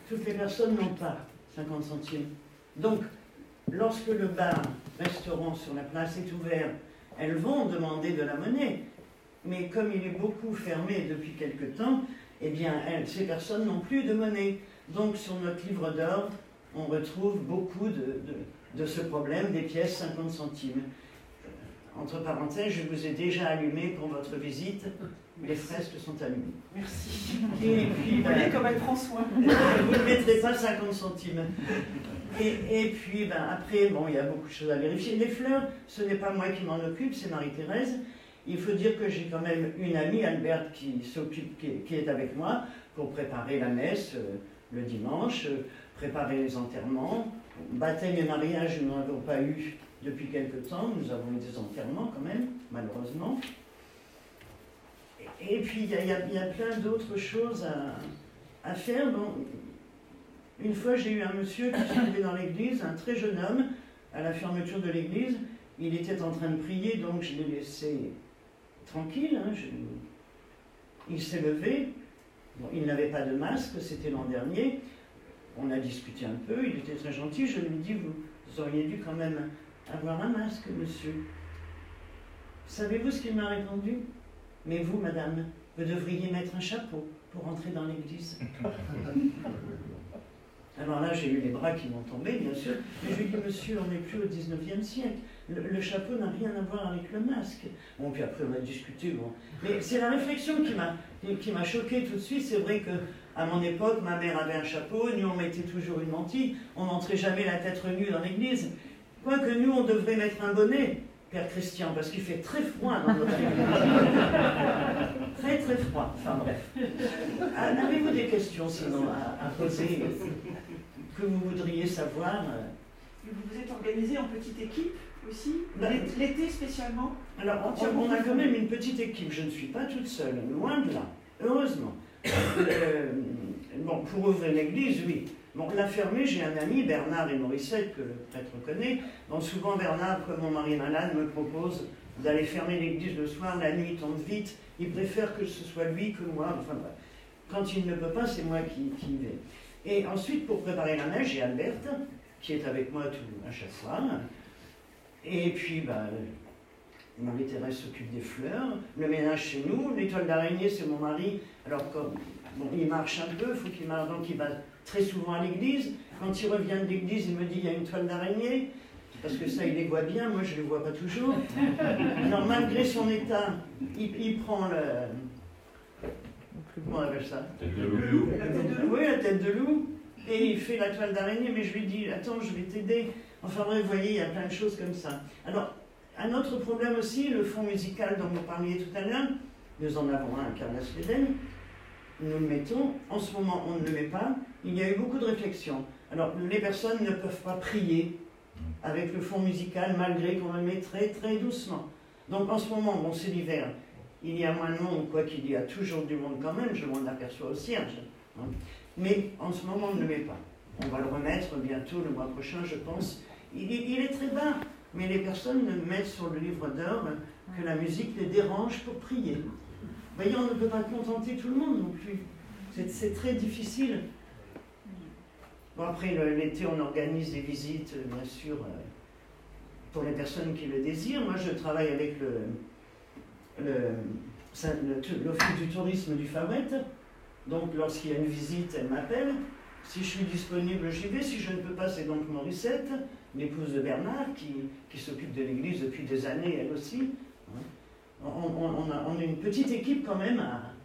toutes les personnes n'ont pas 50 centimes. Donc, lorsque le bar, restaurant sur la place est ouvert, elles vont demander de la monnaie. Mais comme il est beaucoup fermé depuis quelque temps, eh bien, ces personnes n'ont plus de monnaie. Donc, sur notre livre d'ordre, on retrouve beaucoup de ce problème des pièces 50 centimes. Entre parenthèses, je vous ai déjà allumé pour votre visite. Les fresques sont allumées. Merci. Et puis, vous voyez comme elle prend soin. Vous ne mettrez pas 50 centimes. Et puis, après, bon, il y a beaucoup de choses à vérifier. Les fleurs, ce n'est pas moi qui m'en occupe, c'est Marie-Thérèse. Il faut dire que j'ai quand même une amie, Alberte, qui est avec moi pour préparer la messe le dimanche, préparer les enterrements. Baptême et mariage, nous n'en avons pas eu depuis quelque temps. Nous avons eu des enterrements quand même, malheureusement. Et puis, il y a plein d'autres choses à faire. Bon, une fois, j'ai eu un monsieur qui se trouvait dans l'église, un très jeune homme, à la fermeture de l'église. Il était en train de prier, donc je l'ai laissé tranquille. Hein, il s'est levé. Bon, il n'avait pas de masque, c'était l'an dernier. On a discuté un peu, il était très gentil. Je lui ai dit, vous auriez dû quand même avoir un masque, monsieur. Savez-vous ce qu'il m'a répondu? Mais vous, madame, vous devriez mettre un chapeau pour entrer dans l'église. Alors là, j'ai eu les bras qui m'ont tombé, bien sûr. Mais je lui ai dit, monsieur, on n'est plus au 19e siècle. Le chapeau n'a rien à voir avec le masque. Bon, puis après, on a discuté. Bon. Mais c'est la réflexion qui m'a choquée tout de suite. C'est vrai qu'à mon époque, ma mère avait un chapeau, nous, on mettait toujours une mantille. On n'entrait jamais la tête nue dans l'église. Quoique nous, on devrait mettre un bonnet, Père Christian, parce qu'il fait très froid dans notre église. Très, très froid. Enfin, bref. Avez-vous des questions, sinon, à poser que vous voudriez savoir? Vous vous êtes organisé en petite équipe aussi, l'été spécialement? Alors, on a quand même une petite équipe. Je ne suis pas toute seule, loin de là, heureusement. Bon, pour ouvrir l'église, oui. Bon, la fermer, j'ai un ami, Bernard et Morissette, que le prêtre connaît. Donc souvent, Bernard, comme mon mari est malade, me propose d'aller fermer l'église le soir. La nuit tombe vite. Il préfère que ce soit lui que moi. Enfin bref. Quand il ne peut pas, c'est moi qui y vais. Et ensuite, pour préparer la messe, j'ai Alberte, qui est avec moi à chaque fois. Et puis, Marie-Thérèse s'occupe des fleurs, le ménage chez nous, l'étoile d'araignée, c'est mon mari. Alors, comme il marche un peu, faut qu'il marche, donc il va très souvent à l'église. Quand il revient de l'église, il me dit, il y a une toile d'araignée, parce que ça, il les voit bien, moi, je ne les vois pas toujours. Alors, malgré son état, il prend le... Comment on appelle ça? Tête de loup. Oui, la tête de loup. Et il fait la toile d'araignée, mais je lui dis, attends, je vais t'aider. Enfin bref, vous voyez, il y a plein de choses comme ça. Alors, un autre problème aussi, le fond musical dont vous parliez tout à l'heure, nous en avons un à Carlas-l'Éden, nous le mettons, en ce moment on ne le met pas, il y a eu beaucoup de réflexions. Alors, les personnes ne peuvent pas prier avec le fond musical, malgré qu'on le met très très doucement. Donc en ce moment, bon, c'est l'hiver, il y a moins de monde, quoi qu'il y a toujours du monde quand même, je m'en aperçois au cierge. Hein. Mais en ce moment, on ne le met pas. On va le remettre bientôt, le mois prochain, je pense. Il est très bas, mais les personnes mettent sur le livre d'ordre que la musique les dérange pour prier. Vous voyez, on ne peut pas contenter tout le monde non plus. C'est très difficile. Bon, après, l'été, on organise des visites, bien sûr, pour les personnes qui le désirent. Moi, je travaille avec l'Office du tourisme du Favet. Donc, lorsqu'il y a une visite, elle m'appelle. Si je suis disponible, j'y vais. Si je ne peux pas, c'est donc Morissette, l'épouse de Bernard, qui s'occupe de l'église depuis des années, elle aussi. On a une petite équipe quand même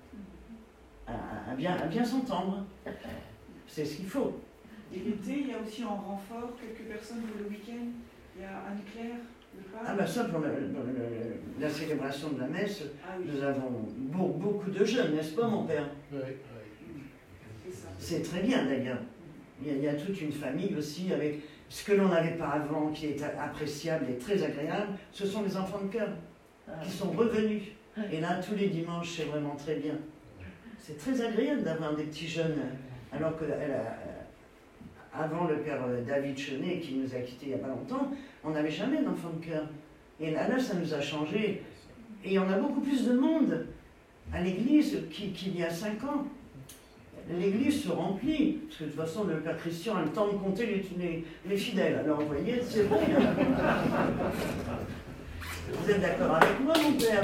à bien s'entendre. C'est ce qu'il faut. Et l'été, il y a aussi en renfort quelques personnes pour le week-end. Il y a Anne-Claire, le pape. Ah ben ça, pour la célébration de la messe, oui. Nous avons beaucoup de jeunes, n'est-ce pas, mon père? Oui. C'est très bien, d'ailleurs. Il y a toute une famille aussi, avec ce que l'on n'avait pas avant, qui est appréciable et très agréable, ce sont les enfants de chœur, qui sont revenus. Et là, tous les dimanches, c'est vraiment très bien. C'est très agréable d'avoir des petits jeunes, alors que... Avant le père David Chenet, qui nous a quittés il n'y a pas longtemps, on n'avait jamais d'enfants de chœur. Et là, ça nous a changé. Et on a beaucoup plus de monde à l'église qu'il y a 5 ans. l'église se remplit, parce que de toute façon, le Père Christian a le temps de compter les fidèles. Alors, vous voyez, c'est vrai. Vous êtes d'accord avec moi, mon Père?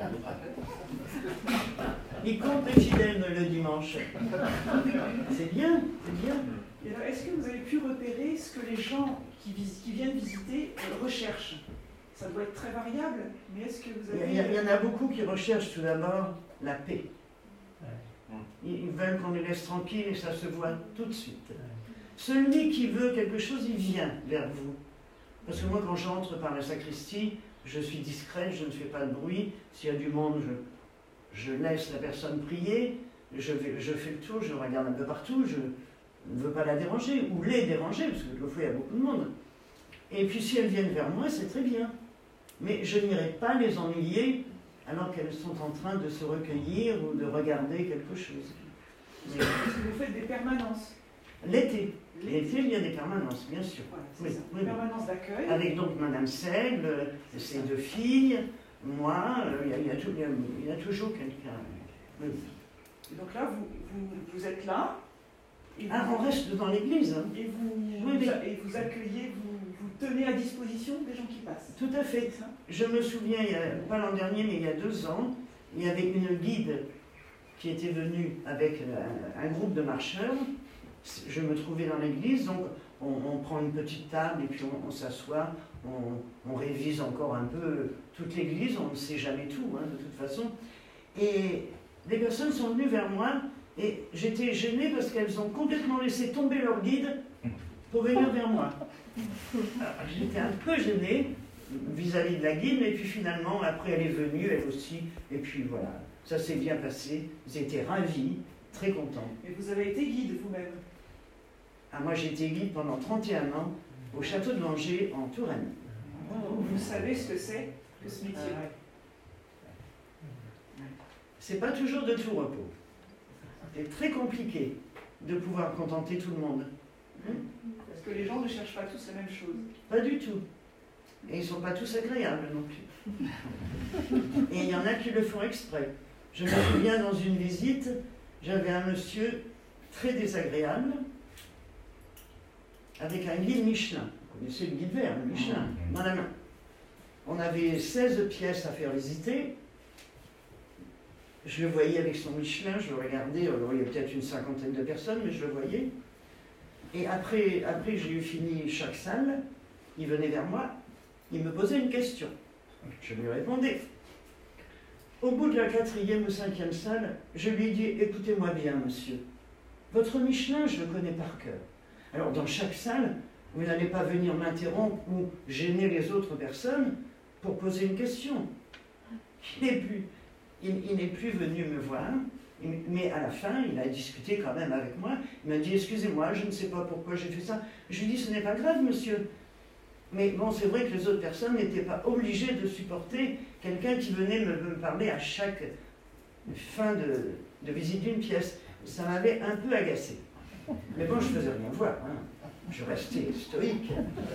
Il compte les fidèles le dimanche. C'est bien, c'est bien. Et alors, est-ce que vous avez pu repérer ce que les gens qui viennent visiter recherchent? Ça doit être très variable, mais est-ce que vous avez... Il y en a beaucoup qui recherchent tout d'abord la paix. Ils veulent qu'on les laisse tranquilles et ça se voit tout de suite. Celui qui veut quelque chose, il vient vers vous. Parce que moi, quand j'entre par la sacristie, je suis discret, je ne fais pas de bruit. S'il y a du monde, je laisse la personne prier, je fais le tour, je regarde un peu partout, je ne veux pas la déranger, ou les déranger, parce que le fois, il y a beaucoup de monde. Et puis si elles viennent vers moi, c'est très bien. Mais je n'irai pas les ennuyer alors qu'elles sont en train de se recueillir ou de regarder quelque chose. Est-ce que vous faites des permanences? L'été. L'été, il y a des permanences, bien sûr. Voilà, oui, ça. Oui, Des permanences d'accueil. avec donc Madame Seigle, ses 2 filles, moi, il y a toujours quelqu'un. Oui. Et donc là, vous êtes là. Et on reste dans l'église. Hein. Et vous accueillez, vous tenez à disposition des gens qui passent. Tout à fait. Je me souviens, pas l'an dernier, mais il y a 2 ans, il y avait une guide qui était venue avec un groupe de marcheurs. Je me trouvais dans l'église, donc on prend une petite table et puis on s'assoit, on révise encore un peu toute l'église, on ne sait jamais tout, hein, de toute façon. Et des personnes sont venues vers moi et j'étais gênée parce qu'elles ont complètement laissé tomber leur guide pour venir vers moi. J'étais un peu gênée vis-à-vis de la guide, mais puis finalement, après elle est venue, elle aussi, et puis voilà, ça s'est bien passé, ils étaient ravis, très contents. Et vous avez été guide vous-même? Moi j'ai été guide pendant 31 ans au château de Langeais en Touraine. Vous savez ce que c'est que ce métier? C'est pas toujours de tout repos. C'est très compliqué de pouvoir contenter tout le monde. Parce que les gens ne cherchent pas tous la même chose. Pas du tout. Et ils ne sont pas tous agréables non plus. Et il y en a qui le font exprès. Je me souviens dans une visite, j'avais un monsieur très désagréable avec un guide Michelin. Vous connaissez le guide vert, le Michelin, dans la main. On avait 16 pièces à faire visiter. Je le voyais avec son Michelin, je le regardais, alors il y avait peut-être une 50aine de personnes, mais je le voyais. Et après j'ai eu fini chaque salle, il venait vers moi, il me posait une question. Je lui répondais. Au bout de la 4e ou 5e salle, je lui ai dit, écoutez-moi bien, monsieur, votre Michelin, je le connais par cœur. Alors dans chaque salle, vous n'allez pas venir m'interrompre ou gêner les autres personnes pour poser une question. Il n'est plus venu me voir, mais à la fin, il a discuté quand même avec moi. Il m'a dit, excusez-moi, je ne sais pas pourquoi j'ai fait ça. Je lui ai dit, ce n'est pas grave, monsieur. Mais bon, c'est vrai que les autres personnes n'étaient pas obligées de supporter quelqu'un qui venait me parler à chaque fin de visite d'une pièce. Ça m'avait un peu agacé. Mais bon, je faisais rien voir. Hein. Je restais stoïque.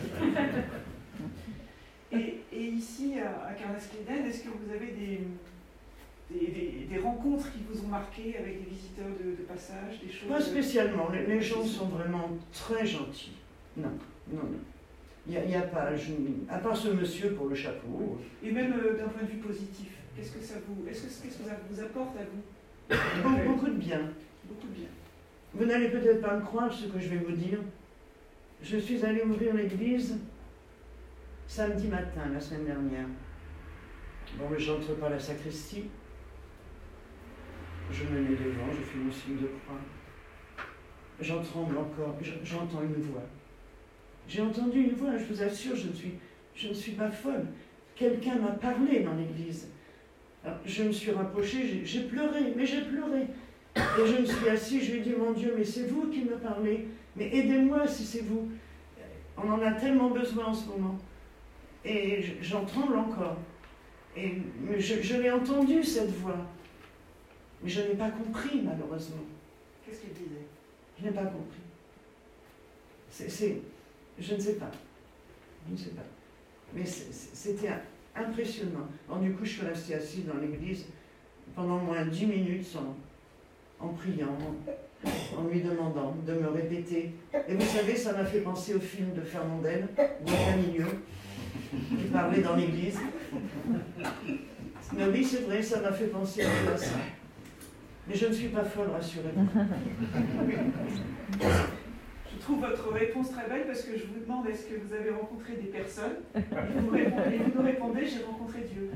Et ici, à Carnascléden, est-ce que vous avez des rencontres qui vous ont marqué avec des visiteurs de passage, des choses? Pas spécialement. Les gens sont vraiment très gentils. Non. Il n'y a pas, à part ce monsieur pour le chapeau. Et même d'un point de vue positif, qu'est-ce que ça vous apporte à vous? Beaucoup de bien. Beaucoup de bien. Vous n'allez peut-être pas me croire ce que je vais vous dire. Je suis allée ouvrir l'église samedi matin, la semaine dernière. Bon, mais j'entre par la sacristie. Je me mets devant, je fais mon signe de croix. J'en tremble encore, j'entends une voix. J'ai entendu une voix, je vous assure, je ne suis pas folle. Quelqu'un m'a parlé dans l'église. Alors, je me suis rapprochée, j'ai pleuré, mais j'ai pleuré. Et je me suis assise, je lui ai dit, mon Dieu, mais c'est vous qui me parlez. Mais aidez-moi si c'est vous. On en a tellement besoin en ce moment. Et j'en tremble encore. Et je l'ai entendue, cette voix. Mais je n'ai pas compris, malheureusement. Qu'est-ce qu'il disait? Je n'ai pas compris. Je ne sais pas. Je ne sais pas. Mais c'était impressionnant. Alors, du coup, je suis restée assise dans l'église pendant au moins 10 minutes en priant. en lui demandant de me répéter. Et vous savez, ça m'a fait penser au film de Fernandel, Camilleux, qui parlait dans l'église. Mais oui, c'est vrai, ça m'a fait penser un peu à ça. Mais je ne suis pas folle, rassurez-vous. Je trouve votre réponse très belle parce que je vous demande est-ce que vous avez rencontré des personnes et vous nous répondez j'ai rencontré Dieu.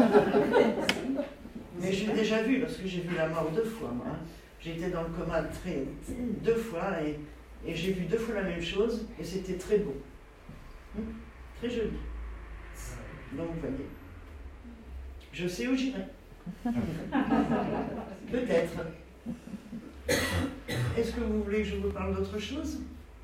Mais je l'ai déjà vu parce que j'ai vu la mort 2 fois, moi. J'étais dans le coma 2 fois et j'ai vu 2 fois la même chose et c'était très beau. Très joli. Donc vous voyez, je sais où j'irai. Peut-être. Est-ce que vous voulez que je vous parle d'autre chose?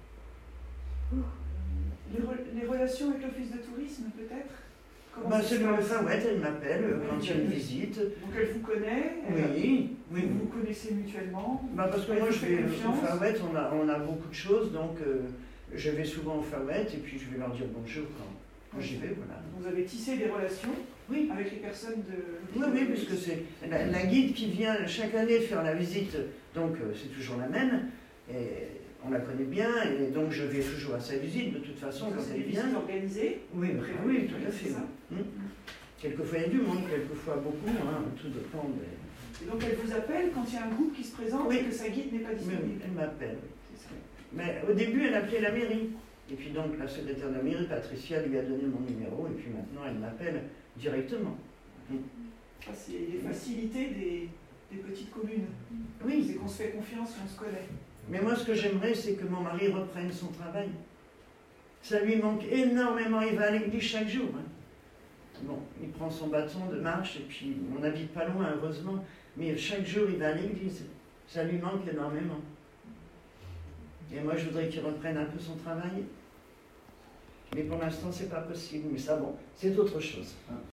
Les relations avec l'office de tourisme, peut-être? C'est le Fawet, elle m'appelle quand il y a une visite. Donc elle vous connaît? Oui. Vous vous connaissez mutuellement? Parce que moi, je vais au Fawet, on a beaucoup de choses, donc je vais souvent au Fawet et puis je vais leur dire bonjour quand j'y vais. Voilà. Vous avez tissé des relations avec les personnes de... Oui, puisque c'est la guide qui vient chaque année faire la visite, donc c'est toujours la même. Et on la connaît bien, et donc je vais toujours à sa visite, de toute façon, quand elle vient. C'est organisé? Oui, tout à fait. Quelquefois il y a du monde, quelquefois beaucoup, tout dépend des... Et donc elle vous appelle quand il y a un groupe qui se présente et que sa guide n'est pas disponible? Elle m'appelle, mais au début elle appelait la mairie, et puis donc la secrétaire de la mairie, Patricia, lui a donné mon numéro, et puis maintenant elle m'appelle directement. C'est les facilités des petites communes. Oui. C'est qu'on se fait confiance et on se connaît. Mais moi, ce que j'aimerais, c'est que mon mari reprenne son travail. Ça lui manque énormément. Il va à l'église chaque jour. Bon, il prend son bâton de marche, et puis on n'habite pas loin, heureusement. Mais chaque jour, il va à l'église. Ça lui manque énormément. Et moi, je voudrais qu'il reprenne un peu son travail. Mais pour l'instant, c'est pas possible. Mais ça, bon, c'est autre chose.